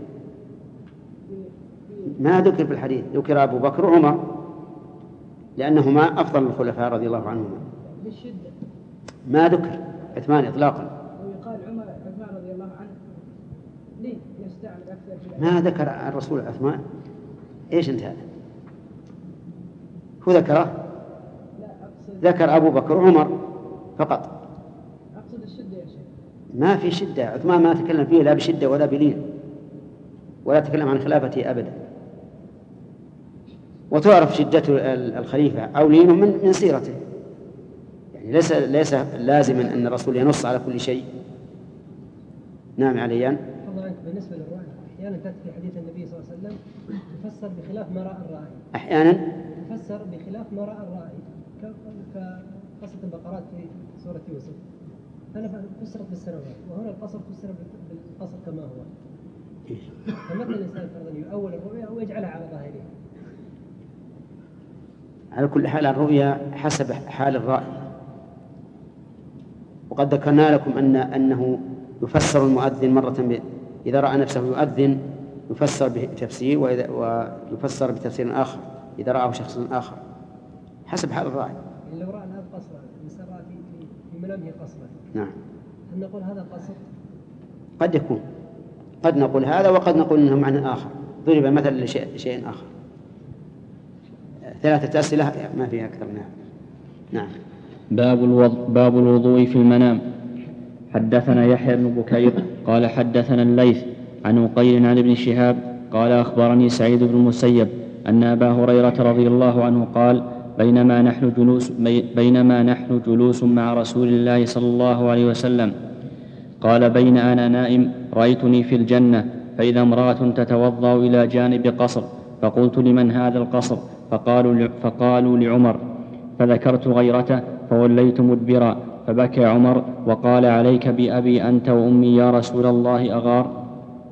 ما ذكر في الحديث. ذكر أبو بكر وعمر لأنهما أفضل الخلفاء رضي الله عنهما بالشدة، ما ذكر عثمان إطلاقا. ويقال عمر عثمان رضي الله عنه ليه يستعمل أكثر؟ ما ذكر الرسول عثمان. إيش انت هذا؟ هو ذكره؟ لا، أقصد ذكر أبو بكر وعمر فقط. أقصد الشدة يا شيخ. ما في شدة، عثمان ما تكلم فيه لا بشدة ولا بلين، ولا تكلم عن خلافته أبدا. وتعرف شدة الخليفة أو لينه من من سيرته، يعني ليس ليس لازما أن الرسول ينص على كل شيء. نعم عليان. الله عنك، بالنسبة للرأي أحيانا تأتي في حديث النبي صلى الله عليه وسلم تفسر بخلاف ما رأى الرأي. أحيانا تفسر بخلاف ما رأى الرأي، كقصة البقرات في سورة يوسف، هنا فسرت بالسنوات، وهنا القصر فسر بالقصر كما هو. فمثل الإنسان فرضا يؤول الرؤيا أو يجعلها على ظاهرها. على كل حال الرؤيا حسب حال الرأي، وقد ذكرنا لكم أن أنه يفسر المؤذن مرة ب... إذا رأى نفسه يؤذن يفسر بتفسير، وإذا ويفسر بتفسير آخر إذا رآه شخص آخر، حسب حال الرأي. لو رأى هذا قصرا، الإنسان رأى في في منامه قصرا، نعم، هل نقول هذا قصر؟ قد يكون، قد نقول هذا وقد نقول إنه معنى آخر، ضرب مثل لشيء شيء آخر. ثلاثة أسئلة ما فيها أكثر منها. نعم. باب الوضوء, باب الوضوء في المنام. حدثنا يحيى بن بكير قال حدثنا الليث عن عقيل عن ابن شهاب قال أخبرني سعيد بن المسيب أن أبا هريرة رضي الله عنه قال بينما نحن جلوس, بينما نحن جلوس مع رسول الله صلى الله عليه وسلم قال بين أنا نائم رأيتني في الجنة فإذا امرأة تتوضأ إلى جانب قصر فقلت لمن هذا القصر؟ فقالوا, فقالوا لعمر، فذكرت غيرته فوليت مدبرا فبكى عمر وقال عليك بأبي أنت وأمي يا رسول الله أغار.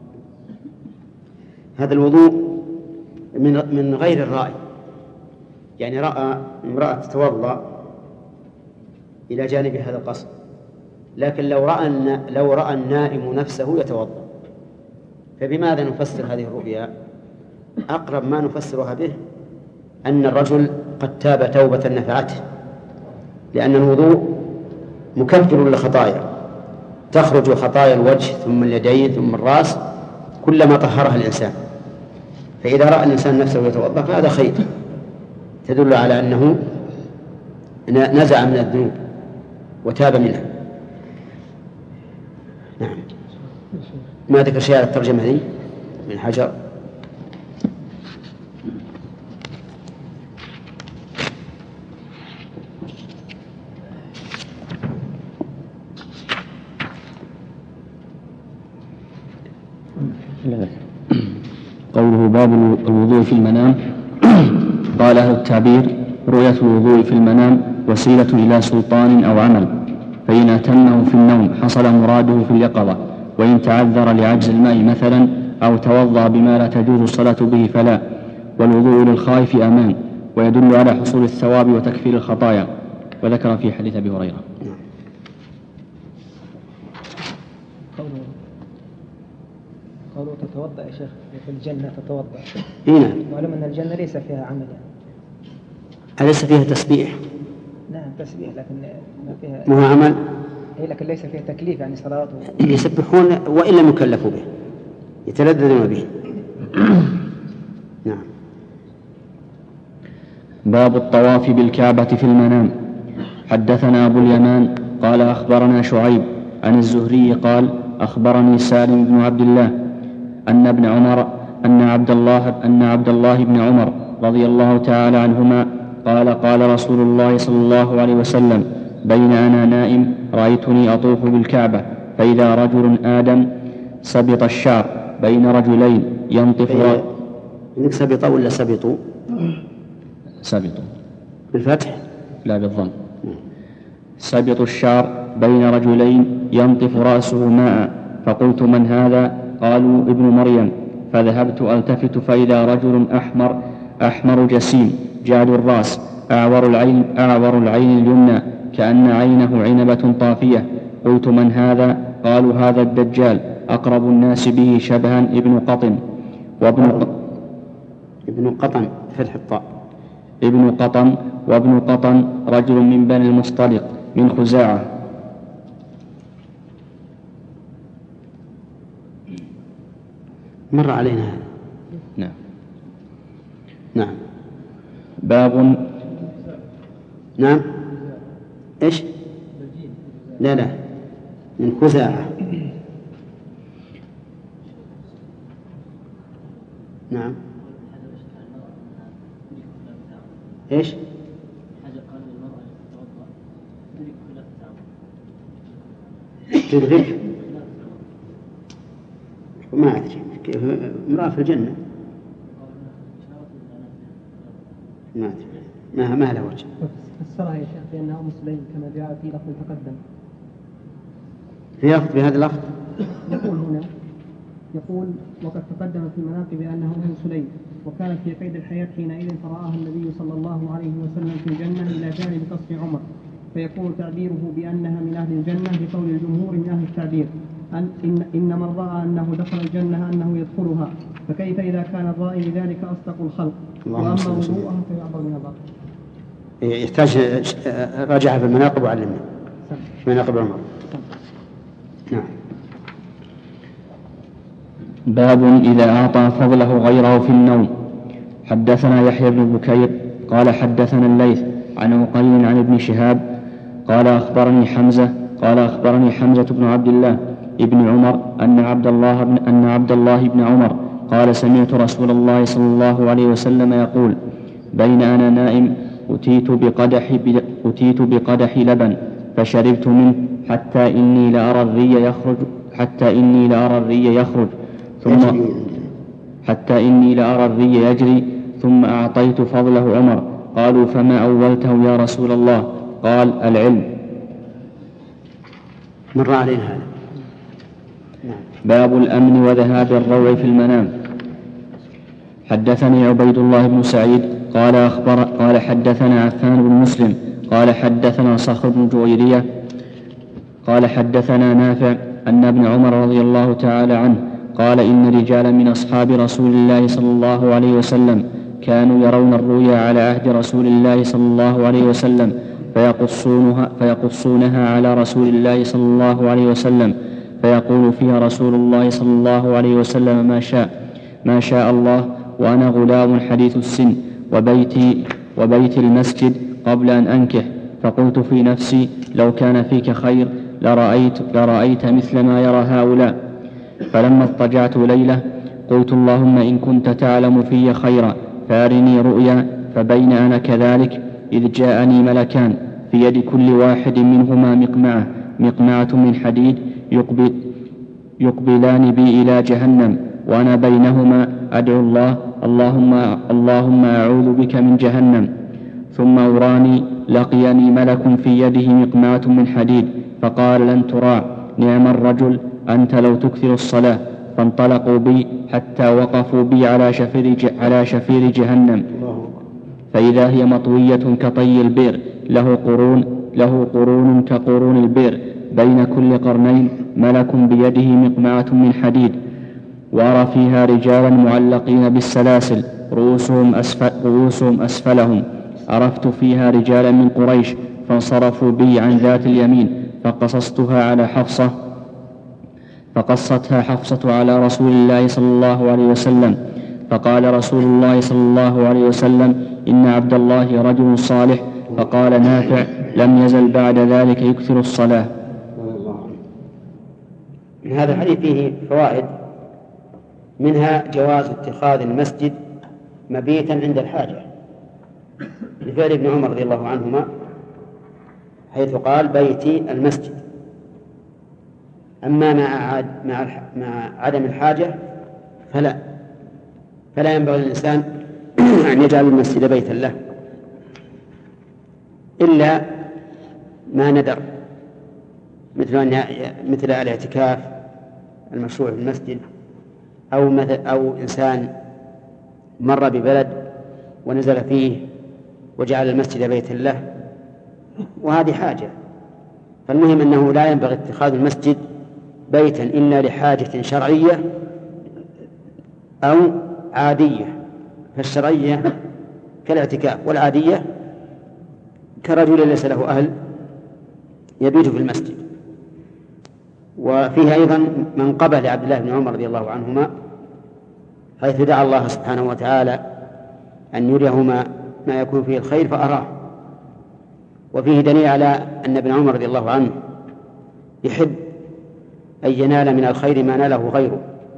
هذا الوضوء من من غير الرأي، يعني رأى امرأة تتوضأ إلى جانب هذا القصر، لكن لو رأى لو رأى النائم نفسه يتوضأ، فبماذا نفسر هذه الرؤيا؟ أقرب ما نفسرها به أن الرجل قد تاب توبة نفعته، لأن الوضوء مكفر للخطايا، تخرج خطايا الوجه ثم اليدين ثم الرأس كلما طهرها الإنسان، فإذا رأى الإنسان نفسه يتوضأ فهذا خير، تدل على أنه نزع من الذنوب وتاب منها. نعم. ما ذكر شيء على الترجمة هذه من حجر. قوله باب الوضوء في المنام. قال أهل التعبير رؤية الوضوء في المنام وسيلة إلى سلطان أو عمل، فإن أتمه في النوم حصل مراده في اليقظة، وإن تعذر لعجز الماء مثلا أو توضأ بما لا تجوز الصلاة به فلا. والوضوء للخائف أمان، ويدل على حصول الثواب وتكفير الخطايا. وذكر في حديث أبي هريرة. قالوا تتوضأ يا شيخ في الجنة تتوضأ. هنا معلوم أن الجنة ليس فيها عمل يعني. أليس فيها تسبيح؟ نعم تسبيح، لكن ما فيها ما هو عمل. إيه لكن ليس فيه تكليف يعني صلاة يسبحون وإن لم يكلفوا به، يتلذذون به. نعم. باب الطواف بالكعبة في المنام. حدثنا أبو اليمان قال أخبرنا شعيب عن الزهري قال أخبرني سالم بن عبد الله أن ابن عمر أن عبد الله أن عبد الله بن عمر رضي الله تعالى عنهما قال قال رسول الله صلى الله عليه وسلم بين أنا نائم رأيتني أطوف بالكعبة فإذا رجل آدم سبط الشعر بين رجلين ينطف. إنك سبط ولا سبطوا؟ سبط بالفتح لا بالضم. سبط الشعر بين رجلين ينطف رأسه ماء، فقلت من هذا؟ قالوا ابن مريم، فذهبت ألتفت فإذا رجل أحمر أحمر جسيم جاد الرأس أعور العين, أعور العين اليمنى كأن عينه عنبة طافية. قلت من هذا؟ قالوا هذا الدجال أقرب الناس به شبها ابن قطن. وابن ق... ابن قطن فتح الطاء. ابن قطن وابن قطن رجل من بني المصطلق من خزاعة. مر علينا هذا. نعم. نعم. باب. نعم. إيش؟ لا لا من خزاعة. نعم. إيش؟ تدرك؟ ما أدري كيف امرأة في الجنة. ما أدري ما ما له وجه. فسرها يا شيخ بأنها أم سليم كما جاء في لفظ تقدم. في لفظ بهذا اللفظ؟ يقول هنا يقول وقد تقدم في المناقب بأنها أم سليم وكانت في قيد الحياة حينئذ فرآها النبي صلى الله عليه وسلم في الجنة إلى جانب قصر عمر، فيكون تعبيره بأنها من أهل الجنة بقول الجمهور من أهل التعبير أن إن, إن من رأى أنه دخل الجنة أنه يدخلها، فكيف إذا كان الرائي لذلك أصدق الخلق؟ وأما وضوءها فيعبر من البر. يحتاج راجعها في المناقب وعلمنا في مناقب عمر. نعم. باب إذا أعطى فضله غيره في النوم. حدثنا يحيى بن بكير قال حدثنا الليث عن عقيل عن ابن شهاب قال أخبرني حمزة قال أخبرني حمزة بن عبد الله ابن عمر أن عبد الله بن أن عبد الله بن عمر قال سمعت رسول الله صلى الله عليه وسلم يقول بين أنا نائم أتيت بقدح أتيت بقدح لبن فشربت منه حتى إني لأرى الري يخرج حتى إني لأرى الري يخرج ثم حتى إني لأرى الري يجري ثم أعطيت فضله عمر. قالوا فما أولته يا رسول الله؟ قال العلم. مر علينا هذا. باب الأمن وذهاب الروع في المنام. حدثني عبيد الله بن سعيد قال أخبر قال حدثنا عفان بن مسلم قال حدثنا صخر بن جويرية قال حدثنا نافع أن ابن عمر رضي الله تعالى عنه قال إن رجالا من أصحاب رسول الله صلى الله عليه وسلم كانوا يرون الرؤيا على عهد رسول الله صلى الله عليه وسلم فيقصونها, فيقصونها على رسول الله صلى الله عليه وسلم فيقول فيها رسول الله صلى الله عليه وسلم ما شاء ما شاء الله وأنا غلام حديث السن وبيتي, وبيتي المسجد قبل أن أنكح. فقلت في نفسي لو كان فيك خير لرأيت, لرأيت مثل ما يرى هؤلاء. فلما اضطجعت ليلة قلت اللهم إن كنت تعلم في خيرا فأرني رؤيا. فبين أنا كذلك إذ جاءني ملكان في يد كل واحد منهما مقمعة مقمعة من حديد يقبل يقبلان بي إلى جهنم وأنا بينهما أدعو الله اللهم, اللهم أعوذ بك من جهنم. ثم أراني لقيني ملك في يده مقمعة من حديد فقال لن تراع نعم الرجل أنت لو تكثر الصلاة. فانطلقوا بي حتى وقفوا بي على شفير, على شفير جهنم فإذا هي مطوية كطي البئر له قرون, له قرون كقرون البئر بين كل قرنين ملك بيده مقمعة من حديد وأرى فيها رجالا معلقين بالسلاسل رؤوسهم, أسفل رؤوسهم أسفلهم. عرفت فيها رجالا من قريش فانصرفوا بي عن ذات اليمين فقصصتها على حفصة فقصتها حفصة على رسول الله صلى الله عليه وسلم، فقال رسول الله صلى الله عليه وسلم: إن عبد الله رجل صالح. فقال نافع: لم يزل بعد ذلك يكثر الصلاة. من هذا الحديث فيه فوائد، منها جواز اتخاذ المسجد مبيتا عند الحاجة لفعل ابن عمر رضي الله عنهما، حيث قال: بيتي المسجد. أما مع مع عدم الحاجة فلا فلا ينبغي للإنسان أن يجعل المسجد بيتا له، إلا ما ندر، مثل أن مثل الاعتكاف المشروع في المسجد، أو مثل أو إنسان مر ببلد ونزل فيه وجعل المسجد بيتا له، وهذه حاجة. فالمهم أنه لا ينبغي اتخاذ المسجد بيتا إلا لحاجة شرعية أو عادية. فالشرعية كالاعتكاف، والعادية كرجل ليس له أهل يبيت في المسجد. وفيها أيضا منقبة لعبد الله بن عمر رضي الله عنهما، حيث دعا الله سبحانه وتعالى أن يريهما ما يكون فيه الخير فأراه. وفيه دليل على أن ابن عمر رضي الله عنه يحب أن ينال من الخير ما ناله غيره،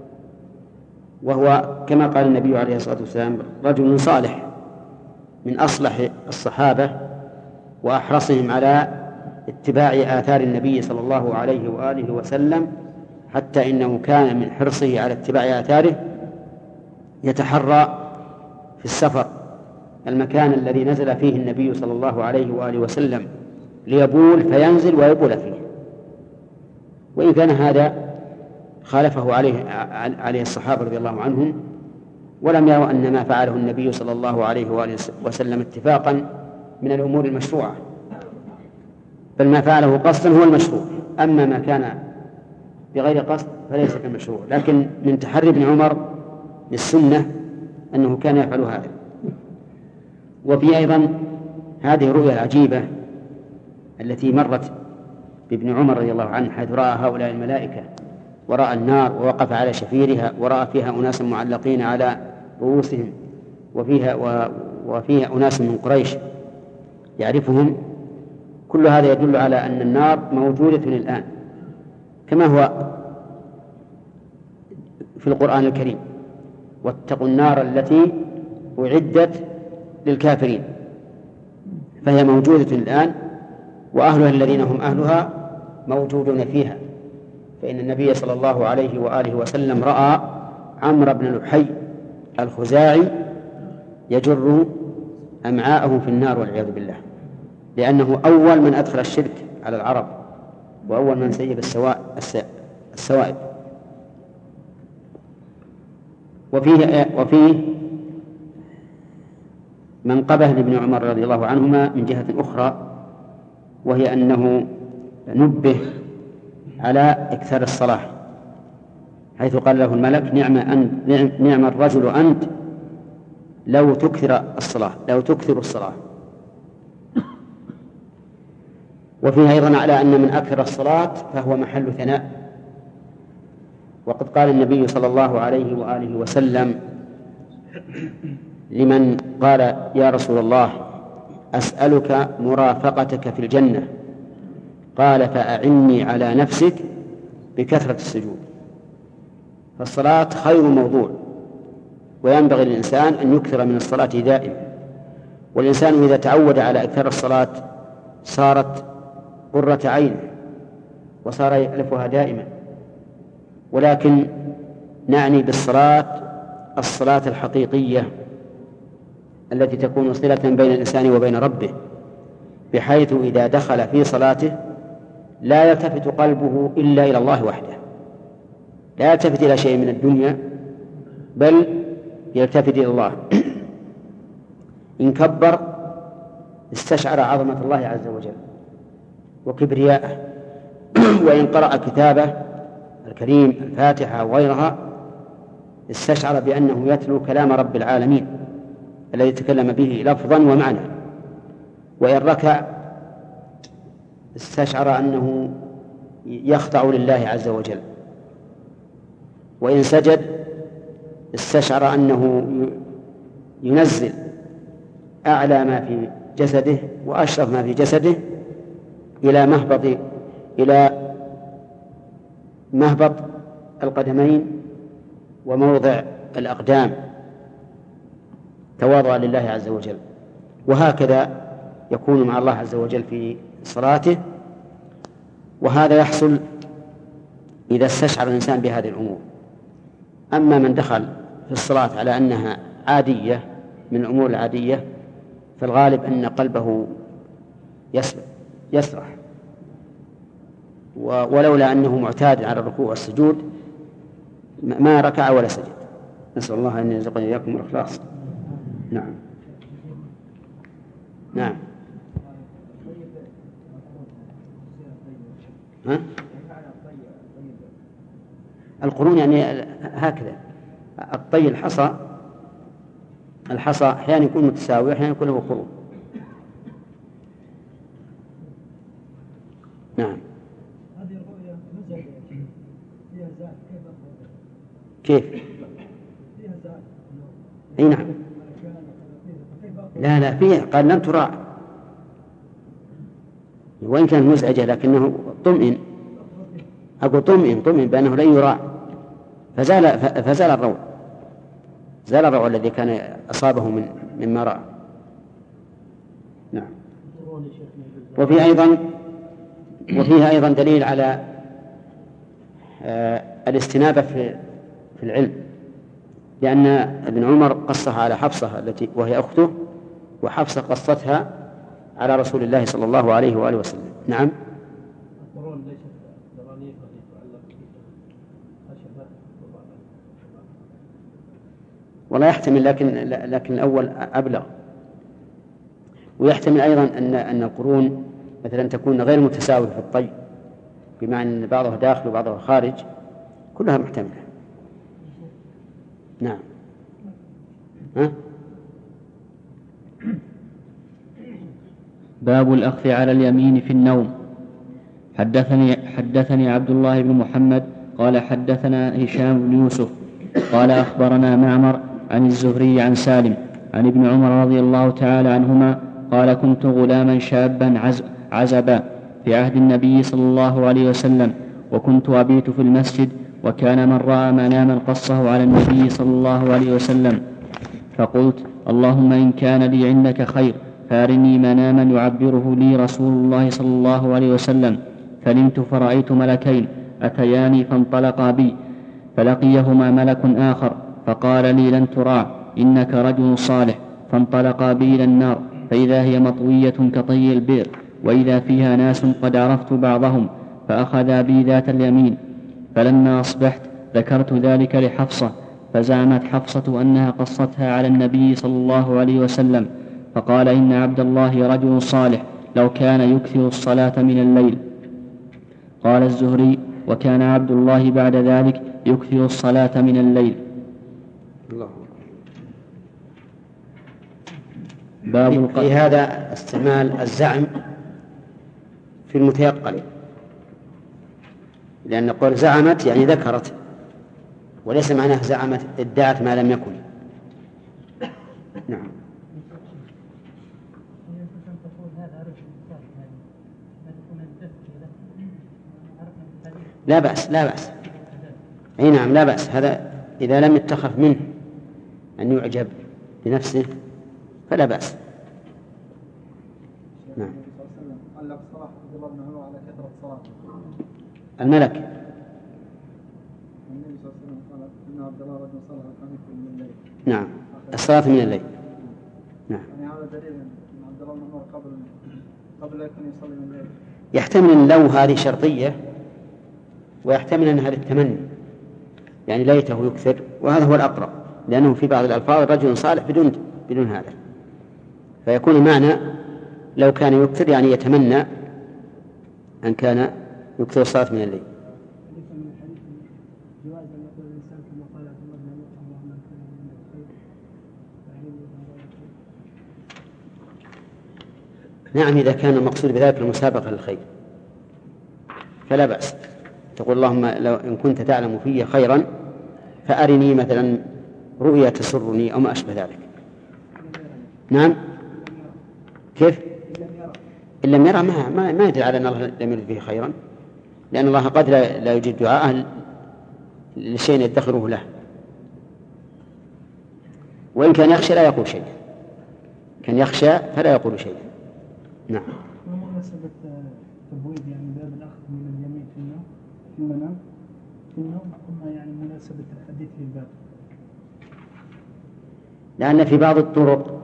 وهو كما قال النبي عليه الصلاة والسلام: رجل صالح، من أصلح الصحابة وأحرصهم على اتباع آثار النبي صلى الله عليه وآله وسلم، حتى إنه كان من حرصه على اتباع آثاره يتحرى في السفر المكان الذي نزل فيه النبي صلى الله عليه وآله وسلم ليبول فينزل ويبول فيه، وإن كان هذا خالفه عليه عليه الصحابة رضي الله عنهم، ولم يروا أن ما فعله النبي صلى الله عليه وآله وسلم اتفاقا من الأمور المشروعة، بل ما فعله قصدا هو المشروع، أما ما كان بغير قصد فليس كالمشروع. لكن من تحري ابن عمر للسنة أنه كان يفعل هذا. وفي أيضا هذه الرؤيا العجيبة التي مرت بابن عمر رضي الله عنه، حيث رأى هؤلاء الملائكة ورأى النار ووقف على شفيرها، ورأى فيها أناسا معلقين على رؤوسهم، وفيها وفيها أناس من قريش يعرفهم. كل هذا يدل على أن النار موجودة الآن، كما هو في القرآن الكريم: واتقوا النار التي أعدت للكافرين. فهي موجودة الآن، وأهلها الذين هم أهلها موجودون فيها. فإن النبي صلى الله عليه وآله وسلم رأى عمرو بن لحي الخزاعي يجر أمعاءه في النار والعياذ بالله، لأنه أول من أدخل الشرك على العرب، وأول من سيب السوائب. وفيه, وفيه منقبة لابن عمر رضي الله عنهما من جهة أخرى، وهي أنه نبه على إكثار الصلاة، حيث قال له الملك: نعم أنت نعم الرجل أنت لو تكثر الصلاة لو تكثر الصلاة. وفيها أيضا على أن من أكثر الصلاة فهو محل ثناء، وقد قال النبي صلى الله عليه وآله وسلم لمن قال: يا رسول الله أسألك مرافقتك في الجنة، قال: فأعني على نفسك بكثرة السجود. فالصلاة خير موضوع، وينبغي للإنسان أن يكثر من الصلاة دائما. والإنسان إذا تعود على إكثار الصلاة صارت قرة عينه وصار يألفها دائما. ولكن نعني بالصلاة الصلاة الحقيقية التي تكون صلة بين الإنسان وبين ربه، بحيث إذا دخل في صلاته لا يلتفت قلبه إلا إلى الله وحده، لا يلتفت إلى شيء من الدنيا، بل يلتفت إلى الله. إن كبر استشعر عظمة الله عز وجل وكبرياءه، وإن قرأ كتابه الكريم الفاتحة وغيرها استشعر بأنه يتلو كلام رب العالمين الذي تكلم به لفظا ومعنى. وإن ركع استشعر أنه يخضع لله عز وجل، وإن سجد استشعر أنه ينزل أعلى ما في جسده وأشرف ما في جسده إلى مهبط إلى مهبط القدمين وموضع الأقدام تواضعا لله عز وجل. وهكذا يكون مع الله عز وجل في صلاته، وهذا يحصل إذا استشعر الإنسان بهذه الأمور. أما من دخل في الصلاة على أنها عادية من الأمور العادية فالغالب أن قلبه يسرح، ولولا أنه معتاد على الركوع والسجود ما ركع ولا سجد. نسأل الله أن يرزقنا إياكم الإخلاص. نعم نعم ها؟ القرون يعني هكذا الطي الحصى الحصى أحيانا يكون متساوي أحيانا يكون له قرون. نعم. هذه الرؤيا نزل فيها زاد كيف؟ فيها زاد. أي نعم. لا لا فيه قال لم تراع، وإن كانت مزعجة لكنه طمئن. أقول طمئن طمئن بأنه لن يراع، فزال فزال الروع، زال الروع الذي كان أصابه من مما رأى. نعم. وفي أيضا وفيها أيضا دليل على آه الاستنابة في في العلم، لأن ابن عمر قصها على حفصة التي وهي أخته، وحفصة قصتها على رسول الله صلى الله عليه وآله وسلم. نعم. والله يحتمل، لكن لكن الأول أبلغ. ويحتمل أيضا أن أن القرون مثلا تكون غير متساوية في الطي، بمعنى أن بعضها داخل وبعضها خارج، كلها محتملة. نعم. ها؟ باب الأخذ على اليمين في النوم. حدثني حدثني عبد الله بن محمد قال حدثنا هشام بن يوسف قال أخبرنا معمر عن الزهري عن سالم عن ابن عمر رضي الله تعالى عنهما قال كنت غلاما شابا عز عزبا في عهد النبي صلى الله عليه وسلم، وكنت أبيت في المسجد، وكان من رأى مناما قصه على النبي صلى الله عليه وسلم، فقلت اللهم إن كان لي عندك خير فارني مناما يعبره لي رسول الله صلى الله عليه وسلم. فنمت فرأيت ملكين أتياني فانطلقا بي، فلقيهما ملك آخر فقال لي لن تراع إنك رجل صالح، فانطلقا بي إلى النار فإذا هي مطوية كطي البئر، وإذا فيها ناس قد عرفت بعضهم، فأخذا بي ذات اليمين. فلما أصبحت ذكرت ذلك لحفصة، فزعمت حفصة أنها قصتها على النبي صلى الله عليه وسلم، فقال إن عبد الله رجل صالح لو كان يكثر الصلاة من الليل. قال الزهري وكان عبد الله بعد ذلك يكثر الصلاة من الليل. الله. باب القتل. في هذا استعمال الزعم في المتيقن، لأن قول زعمت يعني ذكرت، وليس معناه زعمت ادعت ما لم يكن. نعم. لا بأس لا بأس أي نعم لا بأس، هذا إذا لم يتخف منه أن يعجب بنفسه فلا بأس. نعم. الملك نعم الصلاة من الليل. نعم. يحتمل أن لو هذه شرطية، ويحتمل أن هذا التمني يعني ليته يكثر، وهذا هو الأقرب، لأنه في بعض الألفاظ رجل صالح بدون بدون هذا، فيكون المعنى لو كان يكثر يعني يتمنى أن كان يكثر الصلاة من الليل. نعم إذا كان المقصود بذلك المسابقة للخير. فلا بأس. تقول اللهم لو إن كنت تعلم في خيرا فأرني مثلا رؤيا تسرني أو ما أشبه ذلك. نعم. كيف؟ إن لم يرى ما, ما, ما يدل على أن الله لم يرد فيه خيرا، لأن الله قد لا, لا يجد دعاءه لشيء يدخره له، وإن كان يخشى لا يقول شيء، كان يخشى فلا يقول شيء. نعم. ومناسبة تبويب يعني باب الأخذ من اليمين في النوم في المنام في النوم قلنا يعني مناسبة الحديث في الباب، لأن في بعض الطرق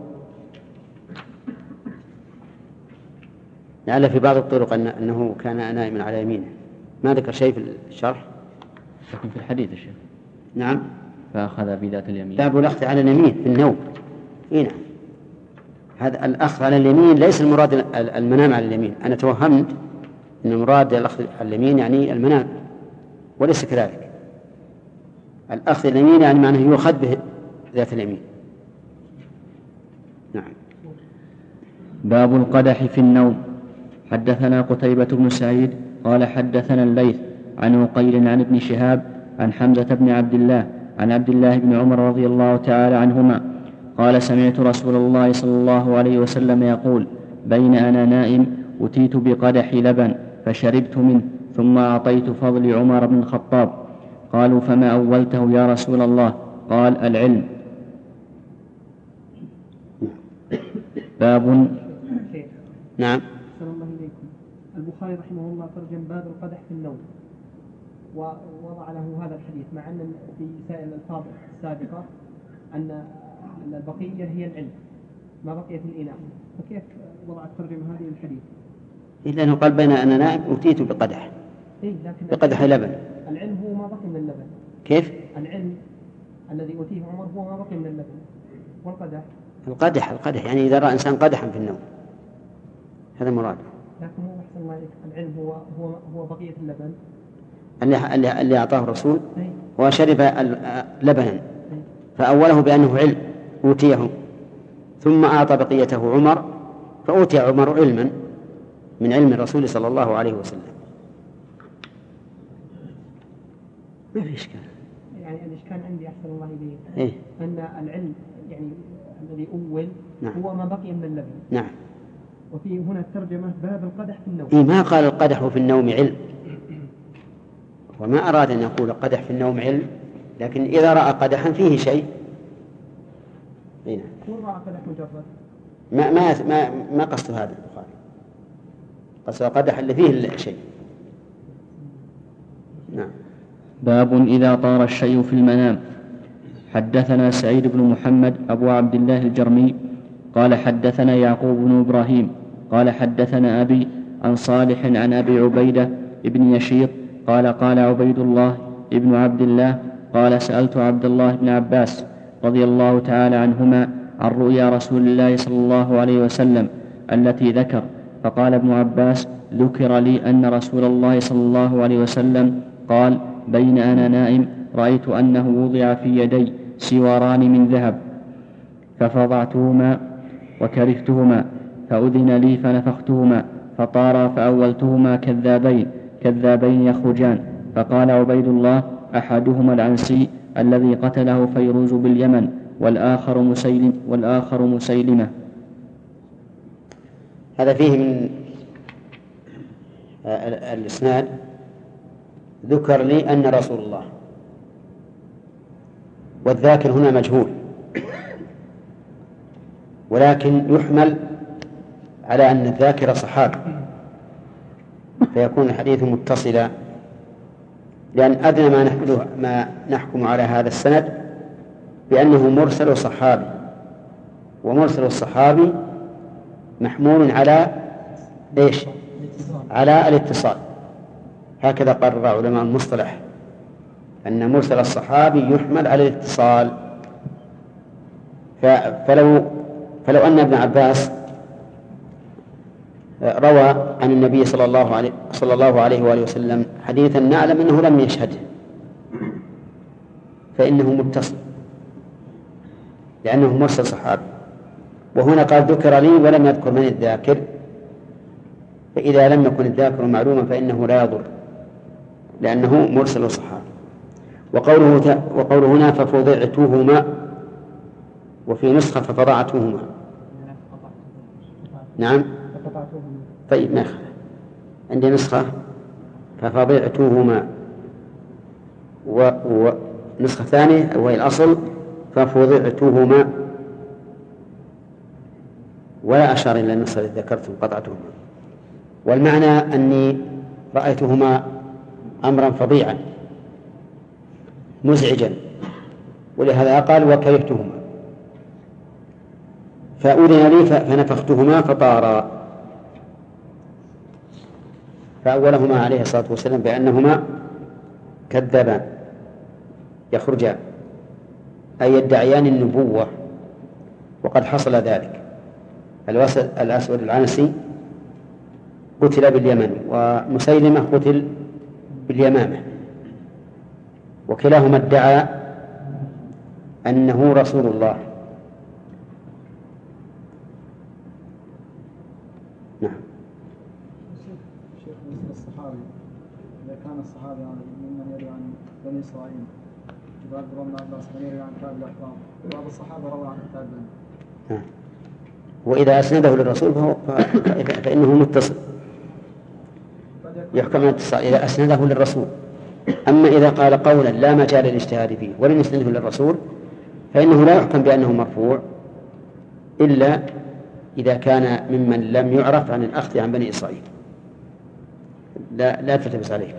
لعل في بعض الطرق أن أنه كان نائما على يمينه، ما ذكر شيء في الشرح لكن في الحديث الشيخ. نعم. فأخذ بذات اليمين. باب الأخذ على اليمين في النوم. إيه نعم. هذا الأخذ على اليمين ليس المراد المنام على اليمين. أنا توهمت أن المراد الأخذ على اليمين يعني المنام، وليس كذلك. الأخذ على اليمين يعني معناه يؤخذ به ذات اليمين. نعم. باب القدح في النوم. حدثنا قتيبة بن سعيد قال حدثنا الليث عن عقيل عن ابن شهاب عن حمزة بن عبد الله عن عبد الله بن عمر رضي الله تعالى عنهما قال سمعت رسول الله صلى الله عليه وسلم يقول بين أنا نائم أتيت بقدح لبن فشربت منه ثم أعطيت فضل عمر بن الخطاب. قالوا فما أولته يا رسول الله؟ قال العلم. باب. نعم. أحسن الله إليكم. البخاري رحمه الله ترجم باب القدح في النوم ووضع له هذا الحديث، مع أن في سائر الألفاظ السابقة أن البقية هي العلم ما بقيت الإناء، فكيف وضع الترجمة هذه الحديث؟ إلا أنه قال بين أنا نائم أتيت بقدح. إيه لكن بقدح لبن. العلم هو ما بقي من اللبن. كيف؟ العلم الذي أتيه عمر هو ما بقي من اللبن، والقدح القدح القدح يعني إذا رأى إنسان قدحا في النوم، هذا مراده. لكن هو أحسن الله عليك، العلم هو هو هو بقية اللبن اللي اللي أعطاه الرسول وشرب لبنا، فأوله بأنه علم أوتيه، ثم أعطى بقيته عمر فأوتي عمر علما من علم الرسول صلى الله عليه وسلم. ما في إشكال. يعني الإشكال عندي أحسن الله إليك إيه؟ أن العلم يعني الذي أول نعم. هو ما بقي من اللبن. نعم. وفي هنا الترجمة باب القدح في النوم. إيه ما قال القدح في النوم علم، وما أراد أن يقول قدح في النوم علم، لكن إذا رأى قدحا فيه شيء. هنا كل رأى قدح مجرد ما ما ما ما قصد هذا البخاري، قصد قدح اللي فيه شيء. نعم. باب إذا طار الشيء في المنام. حدثنا سعيد بن محمد أبو عبد الله الجرمي قال حدثنا يعقوب بن إبراهيم قال حدثنا أبي عن صالح عن أبي عبيدة ابن يشيط قال قال عبيد الله ابن عبد الله قال سألت عبد الله بن عباس رضي الله تعالى عنهما عن رؤيا رسول الله صلى الله عليه وسلم التي ذكر، فقال ابن عباس ذكر لي أن رسول الله صلى الله عليه وسلم قال بين أنا نائم رأيت أنه وضع في يدي سواران من ذهب ففضعتهما وكرهتهما فأذن لي فنفختهما فطارا فأولتهما كذابين كذابين يخرجان. فقال عبيد الله أحدهما العنسي الذي قتله فيروز باليمن والآخر مسيلم والآخر مسيلمة. هذا فيه من الإسناد ذكر لي أن رسول الله، والذاكر هنا مجهول، ولكن يحمل على أن الذاكر صحابي فيكون الحديث متصلا، لأن أدنى ما نحمله ما نحكم على هذا السند بأنه مرسل صحابي، ومرسل الصحابي محمول على إيش؟ على الاتصال. هكذا قرر علماء المصطلح أن مرسل الصحابي يحمل على الاتصال. فلو فلو أن ابن عباس روى عن النبي صلى الله عليه صلى الله عليه وآله وسلم حديثا نعلم أنه لم يشهده فإنه متصل، لأنه مرسل صحابي. وهنا قال ذكر لي ولم يذكر من الذاكر، فإذا لم يكن الذاكر معلوما فإنه لا يضر، لأنه مرسل الصحابي. وقوله وقوله هنا ففضعتهما، وفي نسخة ففضعتهما. نعم. طيب ما يخالف، عندي نسخة ففضعتهما، ونسخة ثانية وهي الأصل ففضعتهما، ولا أشار إلى النسخة التي ذكرتم قطعتهما. والمعنى أني رأيتهما أمرا فظيعا مزعجا، ولهذا قال وكرهتهما، فأذن لي فنفختهما فطارا. فأولهما عليه الصلاة والسلام بأنهما كذبان يخرجان، أي يدعيان النبوة، وقد حصل ذلك. الأسود العنسي قتل باليمن، ومسيلمة قتل باليمامة، وكلاهما ادعى أنه رسول الله. نعم. شيخ الصحابي إذا كان الصحابي ممن يروي عن بني إسرائيل، عبد الله بن عباس من يروي عن تابع الأحرام، بعض الصحابة روى عن التابعين. نعم. وإذا أسنده للرسول فهو فإنه متصل، يحكم الاتصال إذا أسنده للرسول. أما إذا قال قولا لا مجال للاجتهاد فيه ولم يسنده للرسول فإنه لا يحكم بأنه مرفوع إلا إذا كان ممن لم يعرف عن الأخذ عن بني إسرائيل. لا لا تلتبس عليه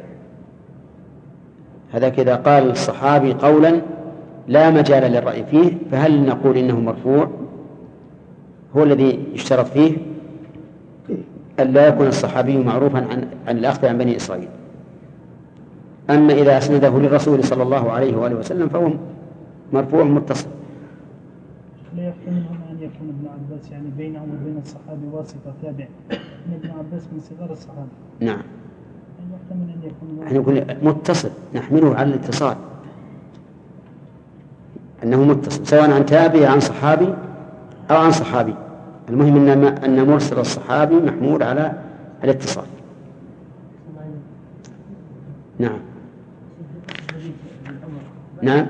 هذا. كذا قال الصحابي قولا لا مجال للرأي فيه، فهل نقول إنه مرفوع؟ هو الذي يشترط فيه أن لا يكون الصحابي معروفا عن, عن الأخذ عن بني إسرائيل. أما إذا أسنده للرسول صلى الله عليه وآله وسلم فهو مرفوع متصل. لا يحتملهم أن يكون ابن عباس يعني بينهم وبين الصحابي واسطة تابع، ابن عباس من صغار الصحابة. نعم. يحتمل أن يكون نحن نقول متصل، نحمله على الاتصال، أنه متصل سواء عن تابع عن صحابي أو عن صحابي. المهم أن أن مرسل الصحابي محمول على الاتصال. نعم. نعم.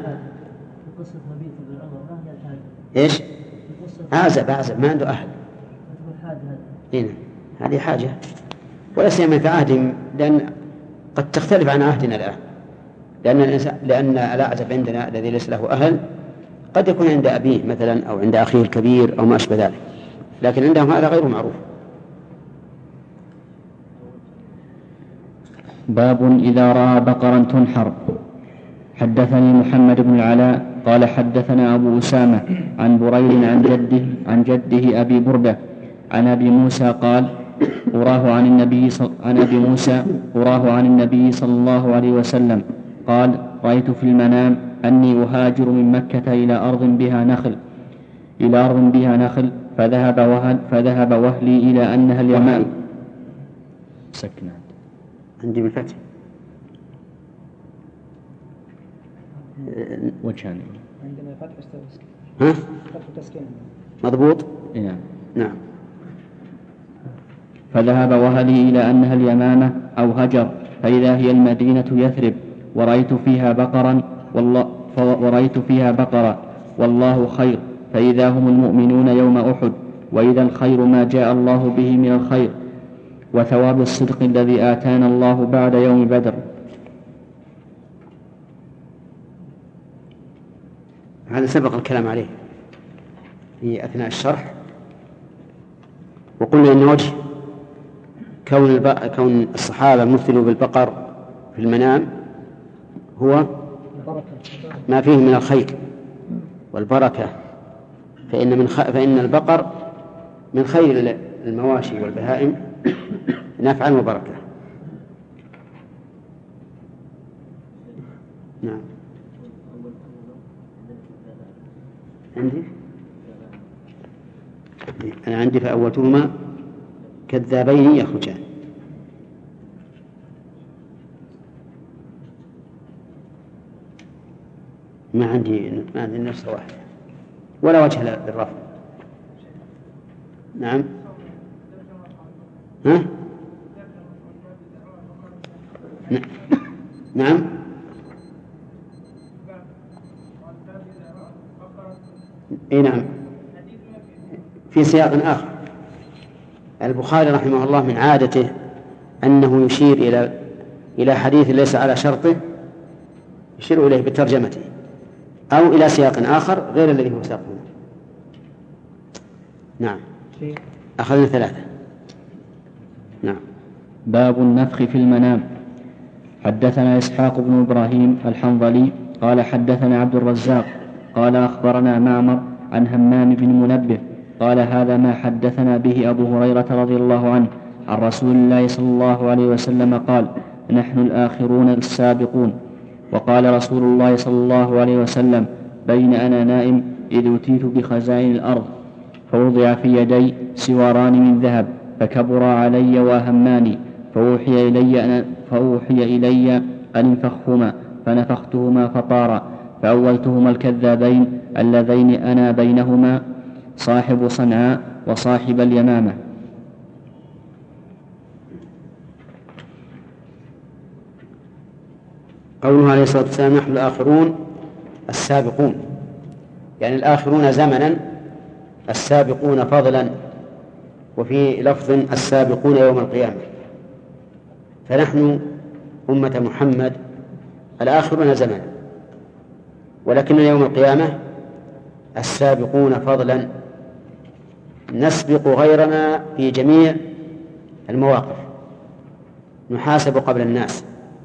إيش؟ عازب عازب ما عنده أهل. هنا هذه حاجة، ولا سيما في عهدهم، لأن قد تختلف عن عهدنا الآن، لأن لأن الأعزب عندنا الذي ليس له أهل قد يكون عند أبيه مثلا أو عند أخيه الكبير أو ما أشبه ذلك، لكن عندهم هذا غير معروف. باب إذا رأى بقرا تنحر. حدثني محمد بن العلاء قال حدثنا أبو أسامة عن بريد عن جده عن جده أبي بردة عن أبي موسى قال أراه عن النبي صل... عن أبي موسى أراه عن النبي صلى الله عليه وسلم قال رأيت في المنام أني أهاجر من مكة إلى أرض بها نخل إلى أرض بها نخل فذهب وهل فذهب وهلي إلى أنها اليمن. سكنة عندي بالفتح وجهان عندنا فتح تسكين. ها؟ فتح تسكين مضبوط. نعم. نعم. فذهب وهلي إلى أنها اليمامة أو هجر فإذا هي المدينة يثرب ورأيت فيها بقرا والله ورأيت فيها بقرا والله خير فإذا هم المؤمنون يوم أحد وإذا الخير ما جاء الله به من الخير وثواب الصدق الذي آتانا الله بعد يوم بدر. هذا سبق الكلام عليه في أثناء الشرح، وقلنا إن وجه كون, كون الصحابة مثلوا بالبقر في المنام هو ما فيه من الخير والبركة، فإن, من خ... فإن البقر من خير المواشي والبهائم نفعا وبركة. نعم. عندي أنا عندي فأولتهما كذابين يخرجان. ما عندي ما عندي نفس واحد ولا وجه للرفض. نعم. ها؟ نعم. اي نعم، في سياق آخر. البخاري رحمه الله من عادته أنه يشير إلى إلى حديث ليس على شرطه يشير إليه بترجمته، أو إلى سياق آخر غير الذي هو ساقه. نعم، أخذنا ثلاثة. نعم. باب النفخ في المنام. حدثنا إسحاق بن إبراهيم الحنظلي قال حدثنا عبد الرزاق قال أخبرنا معمر عن همام بن منبه قال هذا ما حدثنا به أبو هريرة رضي الله عنه عن رسول الله صلى الله عليه وسلم قال نحن الآخرون السابقون. وقال رسول الله صلى الله عليه وسلم بين أنا نائم إذ أتيت بخزائن الأرض فوضع في يدي سواران من ذهب فكبر علي وهماني فأوحي إلي أن, فأوحي إلي أن انفخهما فنفختهما فطارا فأولتهما الكذابين اللذين أنا بينهما صاحب صنعاء وصاحب اليمامة. قوله عليه الصلاة والسلام نحن الآخرون السابقون، يعني الآخرون زمنا السابقون فضلا، وفي لفظ السابقون يوم القيامة. فنحن أمة محمد الآخرون زمنا، ولكن يوم القيامة السابقون فضلا، نسبق غيرنا في جميع المواقف، نحاسب قبل الناس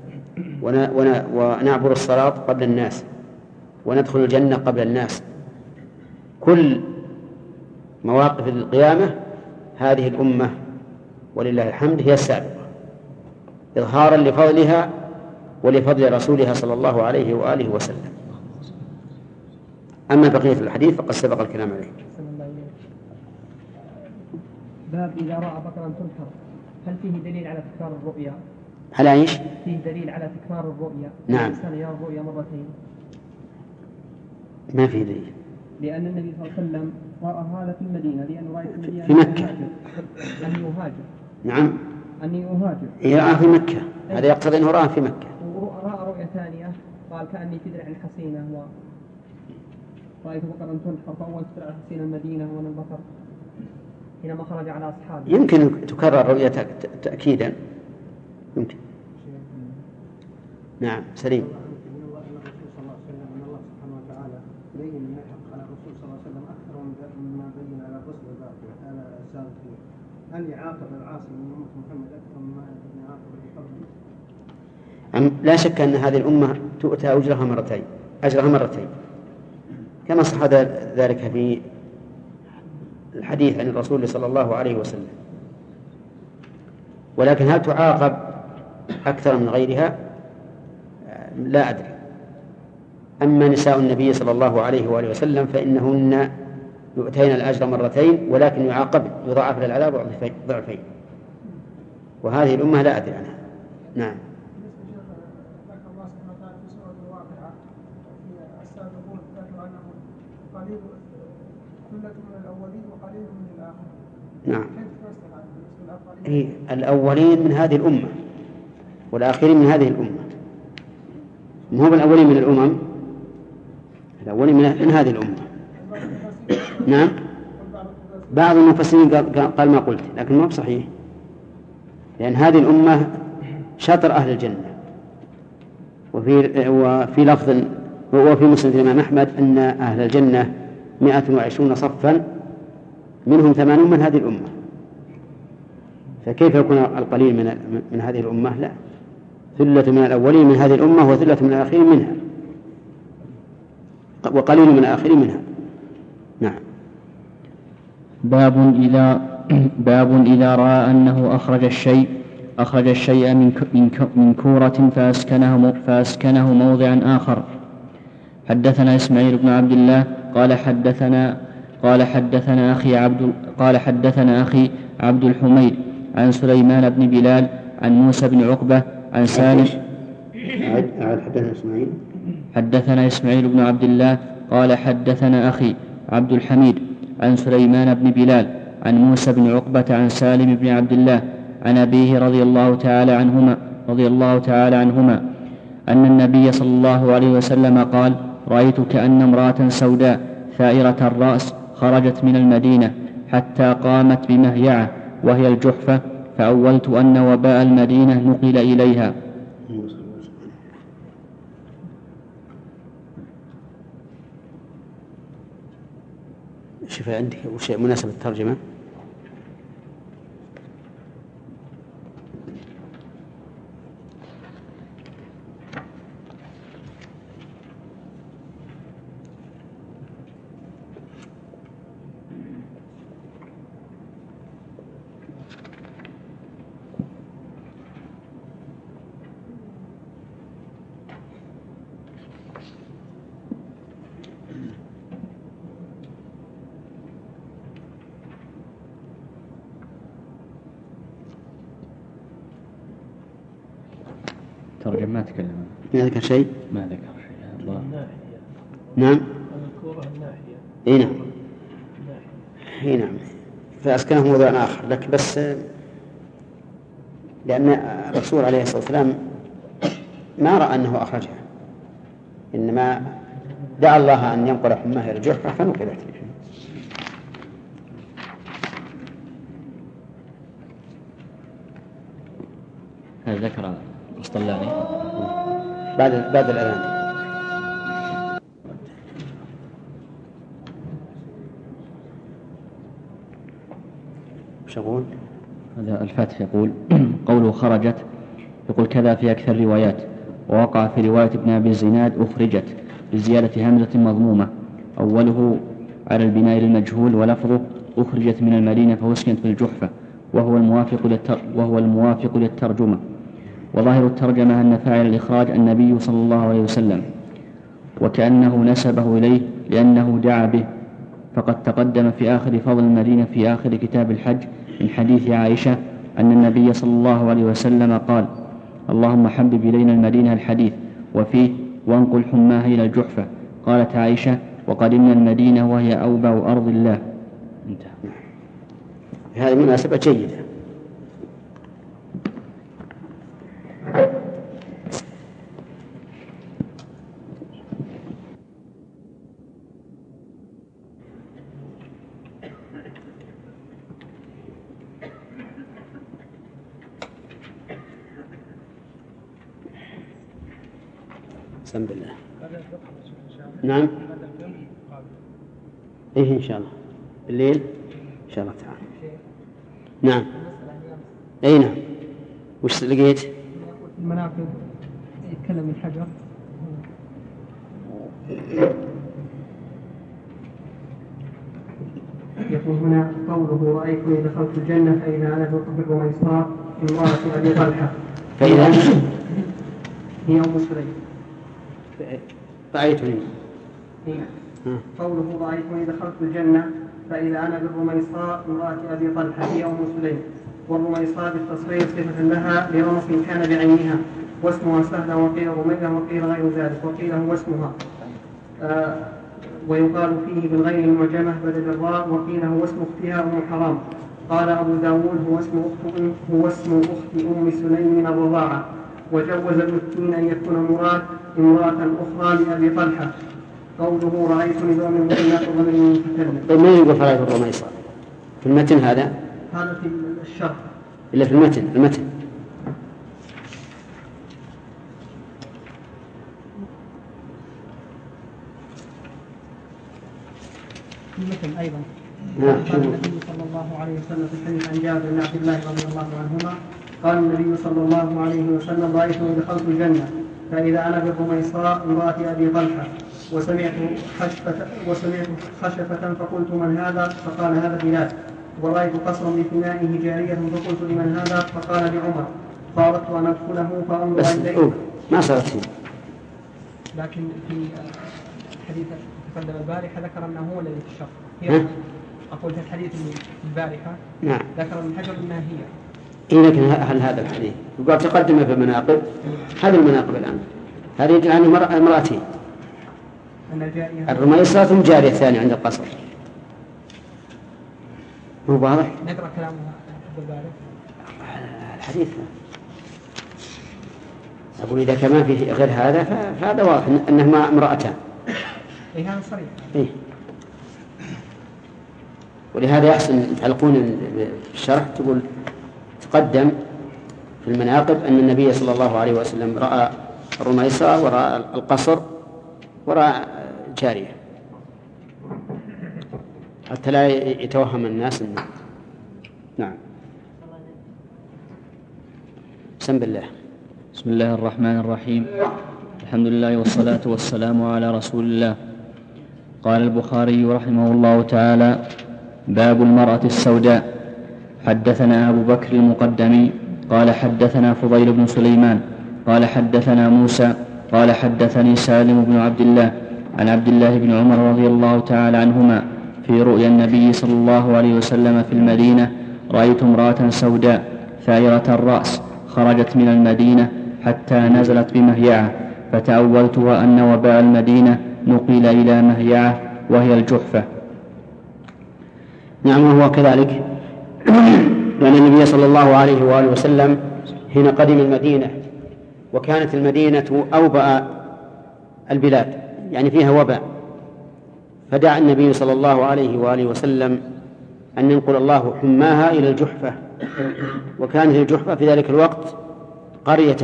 ونعبر الصراط قبل الناس وندخل الجنة قبل الناس. كل مواقف القيامة هذه الأمة ولله الحمد هي السابقة، إظهارا لفضلها ولفضل رسولها صلى الله عليه وآله وسلم. أما بقية الحديث فقد سبق الكلام عليه. باب إذا رأى بقرا تنحر هل فيه دليل على تكرار الرؤيا؟ هل ايش؟ فيه دليل على تكرار الرؤيا. نعم. الإنسان يرى الرؤيا مرتين. ما فيه دليل. لأن النبي صلى الله عليه وسلم رأى هذا في المدينة، لأنه رأى في المدينة في مكة. أن يهاجر. نعم. أن يهاجر. يرى في مكة، هذا يقتضي أنه رأى في مكة. ورأى رؤيا ثانية قال كأني في درع حصينة و رأيت بقرا تنحر فأول في درع حصينة المدينة وأنا البقر حينما خرج على أصحابه. يمكن تكرر رؤية تأكيدا، يمكن. نعم. سليم. هل يعاقب العاصي من أمة محمد أكثر مما يعاقب الحر؟ لا شك أن هذه الأمة تؤتى أجرها مرتين أجرها مرتين كما صح ذلك في الحديث عن الرسول صلى الله عليه وسلم. ولكن هل تعاقب أكثر من غيرها؟ لا أدري. أما نساء النبي صلى الله عليه وآله وسلم فإنهن يؤتين الأجر مرتين، ولكن يعاقب يضاعف للعذاب ضعفين، وهذه الأمة لا أدري عنها. نعم. ذكر الله سبحانه وتعالى في سورة الواقعة في السابقون ذكر أنهم قليل ثلة من الأولين وقليل من الآخرين. نعم. كيف تفسر هذا؟ هي الأولين من هذه الأمة والآخرين من هذه الأمة، ما هو الأولين من الأمم، الأولين من هذه الأمة. نعم. بعض المفسرين قال ما قلت، لكن ما بصحيح، لأن هذه الأمة شطر أهل الجنة. وفي وفي لفظ وفي مسند الإمام أحمد أن أهل الجنة مئة وعشرون صفا منهم ثمانون من هذه الأمة، فكيف يكون القليل من من هذه الأمة؟ لا، ثلة من الأولين من هذه الأمة وثلة من الآخرين منها، وقليل من الآخرين منها. نعم. باب إذا باب إذا رأى أنه أخرج الشيء أخرج الشيء من من كورة فأسكنه فأسكنه موضعا آخر. حدثنا إسماعيل بن عبد الله قال حدثنا قال حدثنا أخي عبد قال حدثنا أخي عبد الحميد عن سليمان بن بلال عن موسى بن عقبة عن سالم. حدثنا إسماعيل حدثنا إسماعيل بن عبد الله قال حدثنا أخي عبد الحميد عن سليمان بن بلال عن موسى بن عقبة عن سالم بن عبد الله عن أبيه رضي الله تعالى عنهما رضي الله تعالى عنهما أن النبي صلى الله عليه وسلم قال: رأيت كأن امرأة سوداء ثائرة الرأس خرجت من المدينة حتى قامت بمهيعة وهي الجحفة، فأولت أن وباء المدينة نقل إليها. شوف عندك وش مناسبة الترجمة؟ ترجم ما تكلم. ما ذكر شيء؟ ما ذكر شيء. الله. نعم. الكورة الناحية. اي نعم. اي نعم. فأسكنه موضوع آخر، لكن بس لأن الرسول عليه الصلاة والسلام ما رأى أنه أخرجها، إنما دعا الله أن ينقل حماه إلى الجحفة فنقلت. هذا ذكر الصلاني بعد بعد الأذان. وش يقول؟ هذا الفاتح يقول قوله خرجت يقول كذا في أكثر الروايات، ووقع في رواية ابن أبي الزناد أخرجت بزيادة همزة مضمومة، أوله على البناء للمجهول ولفظه أخرجت من المدينة فأسكنت في الجحفة، وهو الموافق للتر وهو الموافق للترجمة. وظاهر الترجمة أن فاعل الإخراج النبي صلى الله عليه وسلم، وكأنه نسبه إليه لأنه دعا به، فقد تقدم في آخر فضل المدينة في آخر كتاب الحج من حديث عائشة أن النبي صلى الله عليه وسلم قال: اللهم حبب إلينا المدينة الحديث، وفيه وانقل حماها إلى الجحفة. قالت عائشة: وقدمنا المدينة وهي أوبع أرض الله. انتهى. هذه مناسبة جيدة. بسم الله. نعم. إيه إن شاء الله بالليل إن شاء الله تعالى. نعم. أي نعم. وش لقيت؟ المناقب يتكلم الحجر. يقول هنا قوله رأيتني دخلت الجنة فإذا أنا بالرميصاء امرأة أبي طلحة فإذا هي أم سليم. رأيتني قوله رأيتني دخلت الجنة فإذا أنا بالرميصاء امرأة أبي طلحة هي أم سليم. والرميصاء بالتصغير صفة لها لرمص كان بعينها، واسمها سهلة وقيل رميلة وقيل غير ذلك وقيل هو اسمها، آه ويقال فيه بالغين المعجمة بدل الراء، وقيل هو اسم اختها أم حرام. قال أبو داود هو اسم أخت هو اسم أخت أم سليم من الرضاعة. وجوز المتين أن يكون مراد امرأة أخرى لأبي طلحة. قوله رأيتني ضمن المؤمنات وضمن المتكلم. طيب ما يقول فرأيت الرميصاء في المتن هذا؟ هذا في الشرح. إلا في المتن المتن. المتن أيضا. نعم. قال النبي صلى الله عليه وسلم في الحديث عن جابر بن عبد الله رضي الله عنهما قال النبي صلى الله عليه وسلم رأيتني دخلت الجنة فإذا أنا بالرميصاء امرأة أبي طلحة وسمعت خشفة وسمعت خشفة فقلت من هذا؟ فقال هذا بلال. ورأيت قصرا بفنائه جارية فقلت لمن هذا؟ فقال لعمر. فأردت أن أدخله فأنظر إليه. ما صارت فيه. لكن في الحديث تقدم البارحة ذكر أنه هو الذي في الشرح. هي أقول في الحديث البارحة نعم. ذكر ابن حجر أنها هي. إيه لكن هل هذا الحديث يقول تقدم في المناقب؟ هذه المناقب الآن هذه يدل عن امرأتين الرميصاء ثم جارية ثانية عند القصر. مو واضح؟ نقرأ كلامها البارحة. الحديث أقول إذا كان ما في غير هذا فهذا واضح أنهما امرأتان. إيه هذا صريح. إيه. ولهذا يحسن تعلقون الشرح تقول تقدم في المناقب أن النبي صلى الله عليه وسلم رأى الرميصة ورأى القصر ورأى جارية حتى لا يتوهم الناس إنه. نعم. بسم الله. بسم الله الرحمن الرحيم. الحمد لله والصلاة والسلام على رسول الله. قال البخاري رحمه الله تعالى: باب المرأة السوداء. حدثنا أبو بكر المقدمي قال حدثنا فضيل بن سليمان قال حدثنا موسى قال حدثني سالم بن عبد الله عن عبد الله بن عمر رضي الله تعالى عنهما في رؤيا النبي صلى الله عليه وسلم في المدينة: رأيت امرأة سوداء ثائرة الرأس خرجت من المدينة حتى نزلت بمهيعة، فتأولتها أن وباء المدينة نقل إلى مهيعة وهي الجحفة. نعم، وهو كذلك، لأن النبي صلى الله عليه وآله وسلم حين قدم المدينة وكانت المدينة أوبأ البلاد يعني فيها وباء، فدعا النبي صلى الله عليه وآله وسلم أن ينقل الله حماها إلى الجحفة، وكانت الجحفة في ذلك الوقت قرية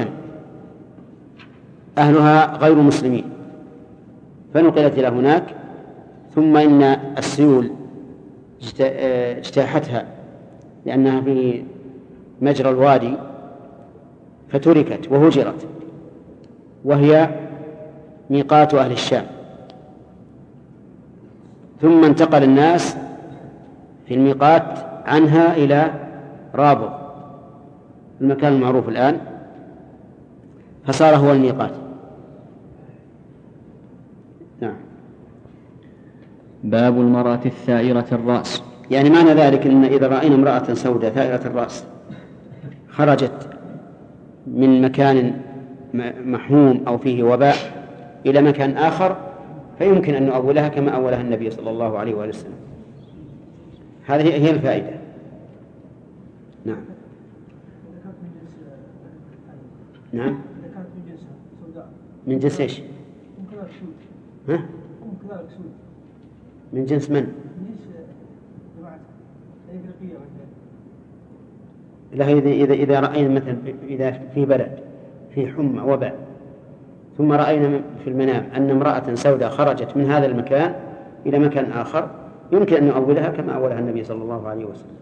أهلها غير مسلمين، فنقلت إلى هناك، ثم إن السيول اجتاحتها لأنها في مجرى الوادي فتركت وهجرت، وهي ميقات أهل الشام. ثم انتقل الناس في الميقات عنها إلى رابغ، المكان المعروف الآن، فصار هو الميقات. نعم. باب المرأة الثائرة الرأس. يعني معنى ذلك أن إذا رأينا امرأة سوداء ثائرة الرأس خرجت من مكان محموم أو فيه وباء إلى مكان آخر، فيمكن أن نؤولها كما أولها النبي صلى الله عليه وآله وسلم. هذه هي الفائدة. نعم. نعم. من جنس ايش؟ ها؟ من جنس من؟ لا، إذا إذا رأينا مثلا إذا في بلد في حمى وباء ثم رأينا في المنام أن امرأة سوداء خرجت من هذا المكان إلى مكان آخر، يمكن أن نؤولها كما أولها النبي صلى الله عليه وسلم.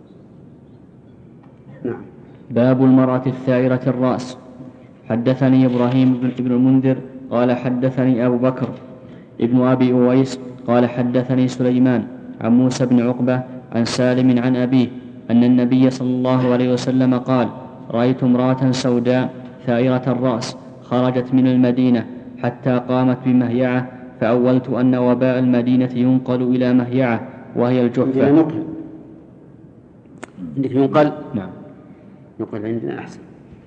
نعم. باب المرأة الثائرة الرأس. حدثني إبراهيم بن المنذر قال حدثني أبو بكر ابن أبي أويس قال حدثني سليمان عن موسى بن عقبة عن سالم عن أبيه أن النبي صلى الله عليه وسلم قال: رأيت امرأة سوداء ثائرة الرأس خرجت من المدينة حتى قامت بمهيعة، فأولت أن وباء المدينة ينقل إلى مهيعة وهي الجحفة. نقل. عندك ينقل؟ نعم. نقل عندنا أحسن.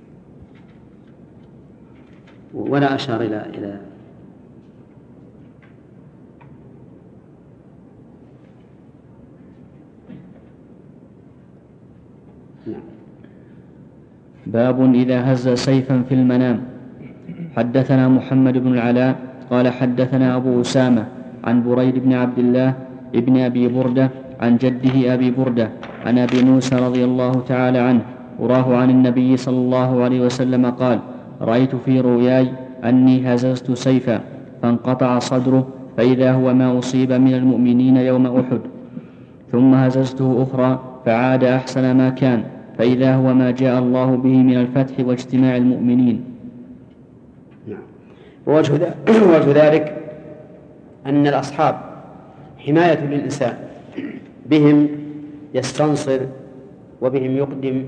ولا أشار إلى إلى نعم. باب إذا هز سيفا في المنام. حدثنا محمد بن العلاء قال حدثنا أبو أسامة عن بريد بن عبد الله ابن أبي بردة عن جده أبي بردة عن أبي موسى رضي الله تعالى عنه وراه عن النبي صلى الله عليه وسلم قال: رأيت في رؤياي أني هززت سيفا فانقطع صدره فإذا هو ما أصيب من المؤمنين يوم أحد، ثم هززته أخرى فعاد أحسن ما كان فإذا هو ما جاء الله به من الفتح واجتماع المؤمنين. نعم. ووجه ذلك أن الأصحاب حماية للإنسان، بهم يستنصر وبهم يقدم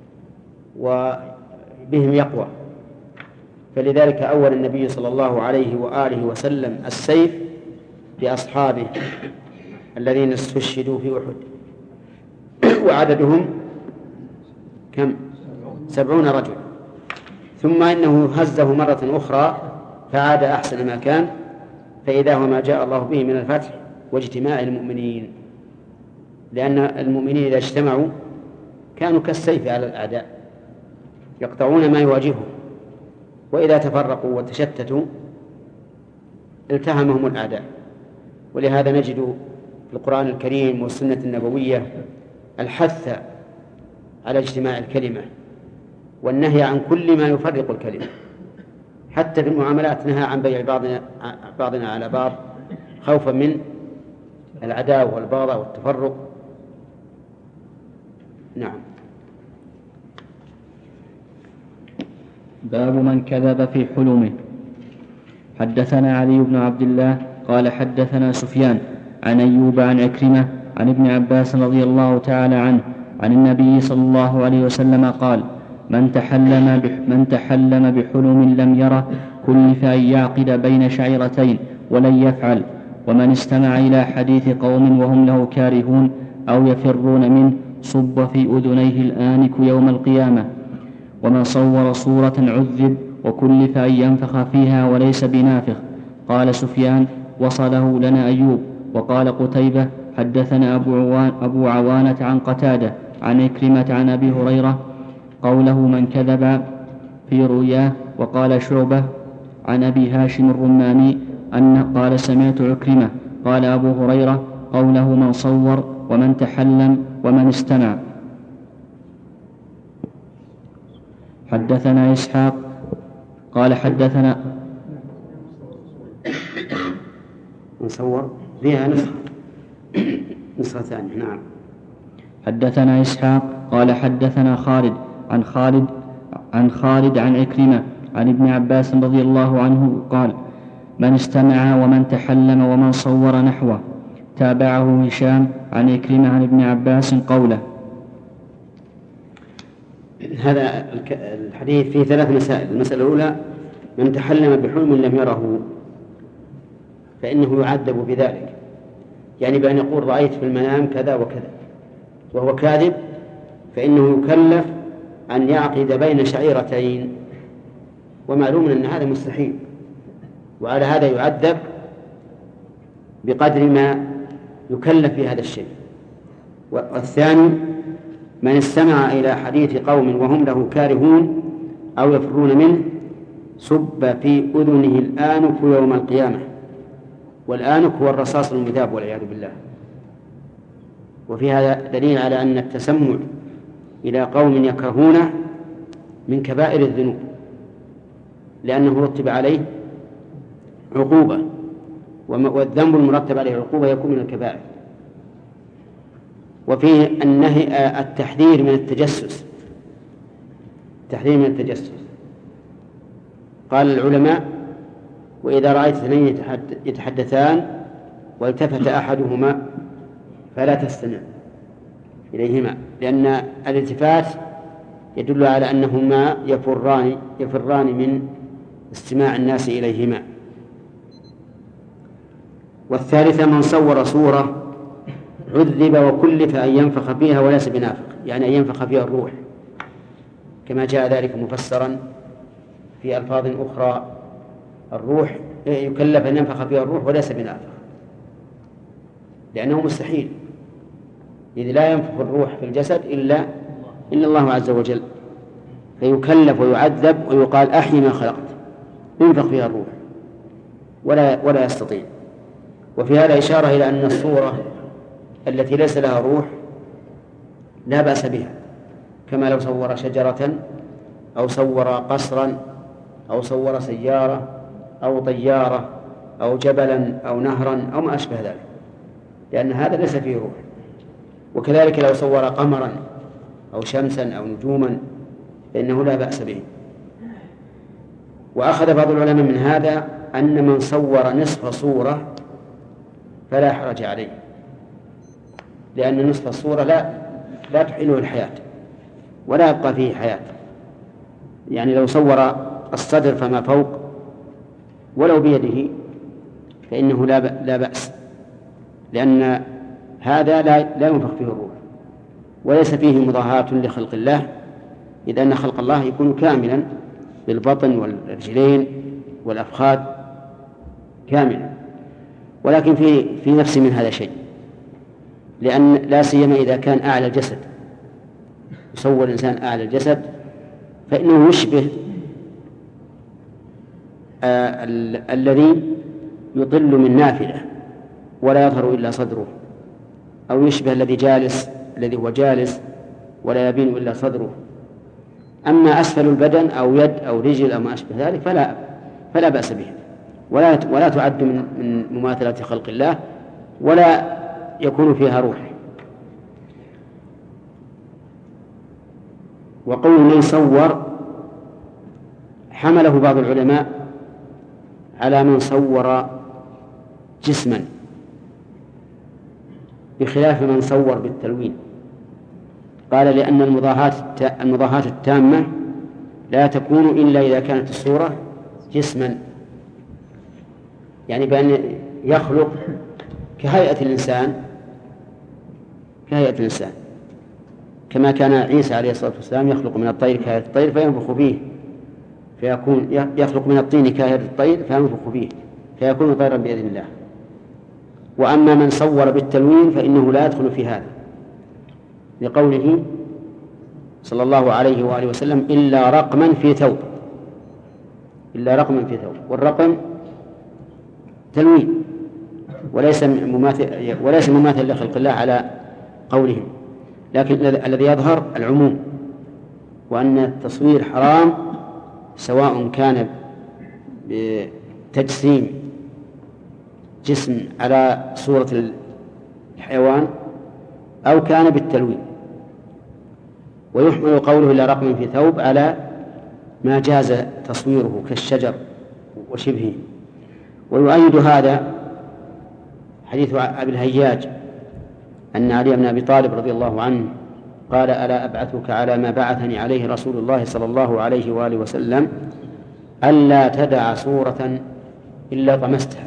وبهم يقوى، فلذلك أول النبي صلى الله عليه وآله وسلم السيف لأصحابه الذين استشهدوا في أحد، وعددهم كم؟ سبعون رجل. ثم إنه هزه مرة أخرى فعاد أحسن ما كان فإذا هو ما جاء الله به من الفتح واجتماع المؤمنين، لأن المؤمنين إذا اجتمعوا كانوا كالسيف على الأعداء يقطعون ما يواجههم، وإذا تفرقوا وتشتتوا التهمهم الأعداء. ولهذا نجد في القرآن الكريم والسنة النبوية الحث على اجتماع الكلمة والنهي عن كل ما يفرق الكلمة. حتى في المعاملات نهى عن بيع بعضنا, بعضنا على بعض خوفا من العداوة والبغضاء والتفرق. نعم. باب من كذب في حلمه. حدثنا علي بن عبد الله قال حدثنا سفيان عن أيوب عن عكرمة عن ابن عباس رضي الله تعالى عنه عن النبي صلى الله عليه وسلم قال: من تحلم من تحلم بحلم لم يره كلف أن يعقد بين شعيرتين ولن يفعل. ومن استمع إلى حديث قوم وهم له كارهون أو يفرون منه صب في أذنيه الآنك يوم القيامة. ومن صور صورة عذب وكلف أن ينفخ فيها وليس بنافخ. قال سفيان: وصله لنا أيوب. وقال قتيبة: حدثنا أبو, عوان أبو عوانة عن قتادة عن عكرمة عن أبي هريرة قوله: من كذب في رؤياه. وقال شعبة عن أبي هاشم الرماني أن قال: سمعت عكرمة. قال أبو هريرة قوله: من صور ومن تحلم ومن استمع. حدثنا إسحاق قال حدثنا نصور فيها نسخة نسخة ثانية. نعم. حدثنا إسحاق قال حدثنا خالد عن خالد عن خالد عن عكرمة عن ابن عباس رضي الله عنه قال: من استمع ومن تحلم ومن صور نحوه. تابعه هشام عن عكرمة عن ابن عباس قوله. هذا الحديث فيه ثلاث مسائل. المسألة الأولى: من تحلم بحلم لم يره فإنه يعذب بذلك، يعني بأن يقول رأيت في المنام كذا وكذا وهو كاذب، فإنه يكلف أن يعقد بين شعيرتين، ومعلوم أن هذا مستحيل، وعلى هذا يعذب بقدر ما يكلف في هذا الشيء. والثاني: من استمع إلى حديث قوم وهم له كارهون أو يفرون منه صب في أذنه الآنك يوم القيامة. والآنك هو الرصاص المذاب والعياذ بالله. وفي هذا دليل على أن التسمع إلى قوم يكرهونه من كبائر الذنوب، لأنه رتب عليه عقوبة، والذنب المرتب عليه عقوبة يكون من الكبائر. وفيه النهي التحذير من التجسس التحذير من التجسس. قال العلماء: وإذا رأيت اثنين يتحدثان والتفت أحدهما فلا تستمع إليهما، لأن الالتفات يدل على أنهما يفران يفران من استماع الناس إليهما. والثالثة: من صور صورة عذب وكلف أن ينفخ فيها وليس بنافخ، يعني أن ينفخ فيها الروح، كما جاء ذلك مفسرا في ألفاظ أخرى: الروح يكلف أن ينفخ فيها الروح وليس بنافخ، لأنه مستحيل، إذ لا ينفخ الروح في الجسد إلا إلا الله عز وجل، فيكلف ويعذب ويقال: أحي ما خلقت، ينفخ فيها الروح، ولا ولا يستطيع. وفي هذا إشارة إلى أن الصورة التي ليس لها روح لا بأس بها، كما لو صور شجرة أو صور قصرا أو صور سيارة أو طيارة أو جبلا أو نهرا أو ما أشبه ذلك، لأن هذا ليس فيه روح. وكذلك لو صور قمرا أو شمسا أو نجوما فإنه لا بأس به. وأخذ بعض العلماء من هذا أن من صور نصف صورة فلا حرج عليه، لأن نصف الصورة لا لا تحيله الحياة ولا يبقى فيه حياة. يعني لو صور الصدر فما فوق ولو بيده فإنه لا لا بأس، لأن هذا لا لا ينفخ فيه الروح وليس فيه مضاهاة لخلق الله، إذ أن خلق الله يكون كاملا بالبطن والرجلين والأفخاذ كاملا. ولكن في في نفس من هذا شيء، لأن لا سيما إذا كان أعلى الجسد، يصور الإنسان أعلى الجسد فإنه يشبه آه ال- الذي يطل من نافذة ولا يظهر إلا صدره، أو يشبه الذي جالس الذي هو جالس ولا يبين إلا صدره. أما أسفل البدن أو يد أو رجل أو ما أشبه ذلك فلا فلا بأس به، ولا ولا تعد من من مماثلة خلق الله، ولا يكون فيها روح. وقول من صور حمله بعض العلماء على من صور جسما، بخلاف من صور بالتلوين. قال لأن المضاهاة المضاهاة التامة لا تكون إلا إذا كانت الصورة جسما، يعني بأن يخلق كهيئة الإنسان كهيئة الإنسان كما كان عيسى عليه الصلاة والسلام يخلق من الطير كهيئة الطير فينفخ فيه فيكون يخلق من الطين كهيئة الطير فينفخ فيه فيكون طيرا بإذن الله. وأما من صور بالتلوين فإنه لا يدخل في هذا، لقوله صلى الله عليه وآله وسلم إلا رقما في ثوب إلا رقما في ثوب والرقم تلوين وليس مماثل وليس مماثل لخلق الله على قولهم، لكن الذي يظهر العموم، وأن التصوير حرام سواء كان بتجسيم جسم على صورة الحيوان أو كان بالتلوين. ويحمل قوله إلا رقم في ثوب على ما جاز تصويره كالشجر وشبهه. ويؤيد هذا حديث أبي الهياج أن علي بن أبي طالب رضي الله عنه قال ألا أبعثك على ما بعثني عليه رسول الله صلى الله عليه وآله وسلم ألا تدع صورة إلا طمستها.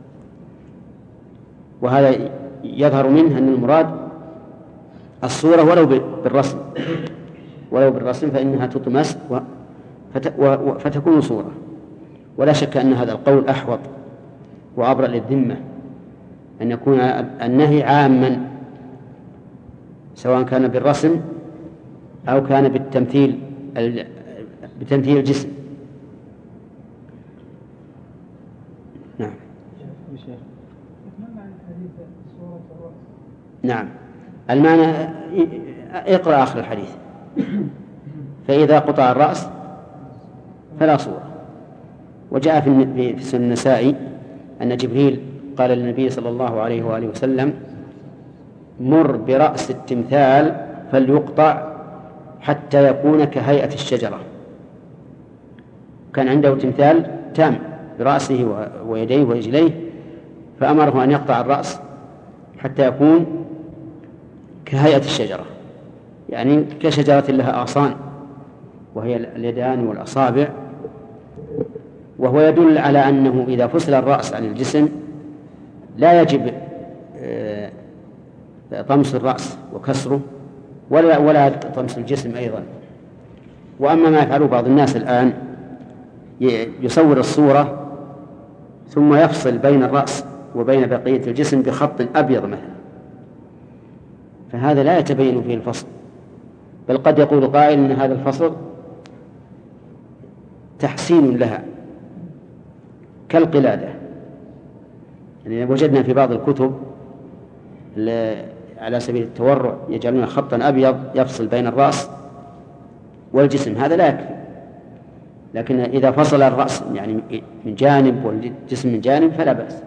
وهذا يظهر منه أن المراد الصورة ولو بالرسم ولو بالرسم فإنها تطمس فتكون صورة. ولا شك أن هذا القول أحوط وأبرأ للذمة، أن يكون النهي عاما سواء كان بالرسم أو كان بالتمثيل بتمثيل الجسم. نعم. نعم. المعنى اقرأ آخر الحديث فإذا قطع الرأس فلا صورة. وجاء في سنن النسائي أن جبريل قال للنبي صلى الله عليه وآله وسلم مر برأس التمثال فليقطع حتى يكون كهيئة الشجرة. كان عنده تمثال تام برأسه ويديه ورجليه فأمره أن يقطع الرأس حتى يكون كهيئة الشجرة، يعني كشجرة لها أغصان وهي اليدان والأصابع. وهو يدل على أنه إذا فصل الرأس عن الجسم لا يجب طمس الرأس وكسره ولا ولا طمس الجسم أيضا. وأما ما يفعله بعض الناس الآن يصور الصورة ثم يفصل بين الرأس وبين بقية الجسم بخط أبيض مثلا، فهذا لا يتبين فيه الفصل، بل قد يقول قائل أن هذا الفصل تحسين لها كالقلادة. يعني وجدنا في بعض الكتب على سبيل التورع يجعلون خطا أبيض يفصل بين الرأس والجسم، هذا لا يكفي. لكن إذا فصل الرأس يعني من جانب والجسم من جانب فلا بأس.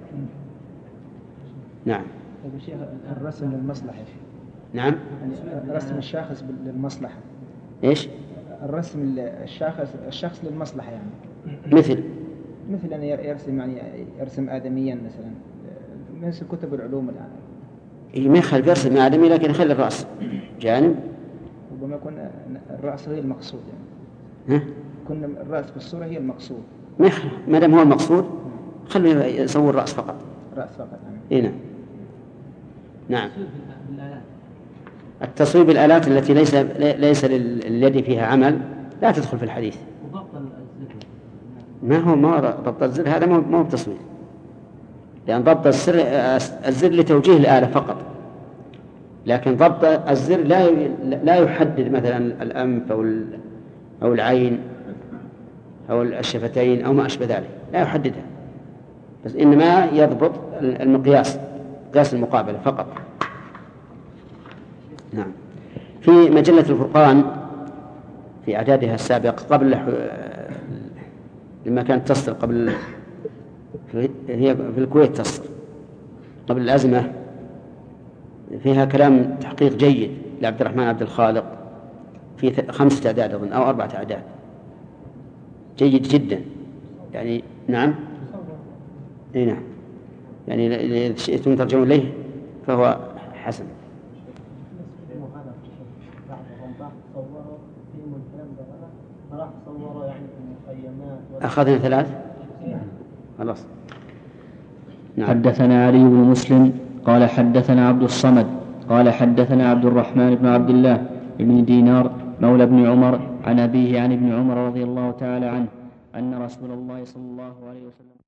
نعم. الرسم للمصلحة. نعم. رسم الشخص للمصلحة. إيش؟ الرسم الشخص الشخص للمصلحة يعني. مثل مثل أن يرسم يعني يرسم آدميا مثلا مثل كتب العلوم الآن. إيه ما يخلي يرسم آدمي لكن يخلي الرأس جانب. ربما يكون الرأس هي المقصود يعني. ها؟ كنا الرأس بالصورة هي المقصود. ما يخلي ما دام هو المقصود خليه يصور الرأس فقط. رأس فقط. إيه نعم. نعم. التصوير بالآلات التي ليس ليس لليد فيها عمل لا تدخل في الحديث. ما هو ما ضبط الزر هذا ما هو بتصوير، لأن ضبط الزر الزر لتوجيه الآلة فقط، لكن ضبط الزر لا لا يحدد مثلا الأنف أو أو العين أو الشفتين أو ما أشبه ذلك، لا يحددها، بس إنما يضبط المقياس، قياس المقابلة فقط. نعم. في مجلة الفرقان في إعدادها السابق قبل لما كانت تصدر قبل، هي في الكويت تصدر قبل الأزمة، فيها كلام تحقيق جيد لعبد الرحمن عبد الخالق في خمسة أعداد أظن أو أربعة أعداد، جيد جدا يعني. نعم. اي نعم، يعني إذا شئتم ترجعون إليه فهو حسن. أخذنا ثلاث خلاص. نعم. حدثنا علي بن مسلم قال حدثنا عبد الصمد قال حدثنا عبد الرحمن بن عبد الله بن دينار مولى بن عمر عن أبيه عن ابن عمر رضي الله تعالى عنه أن رسول الله صلى الله عليه وسلم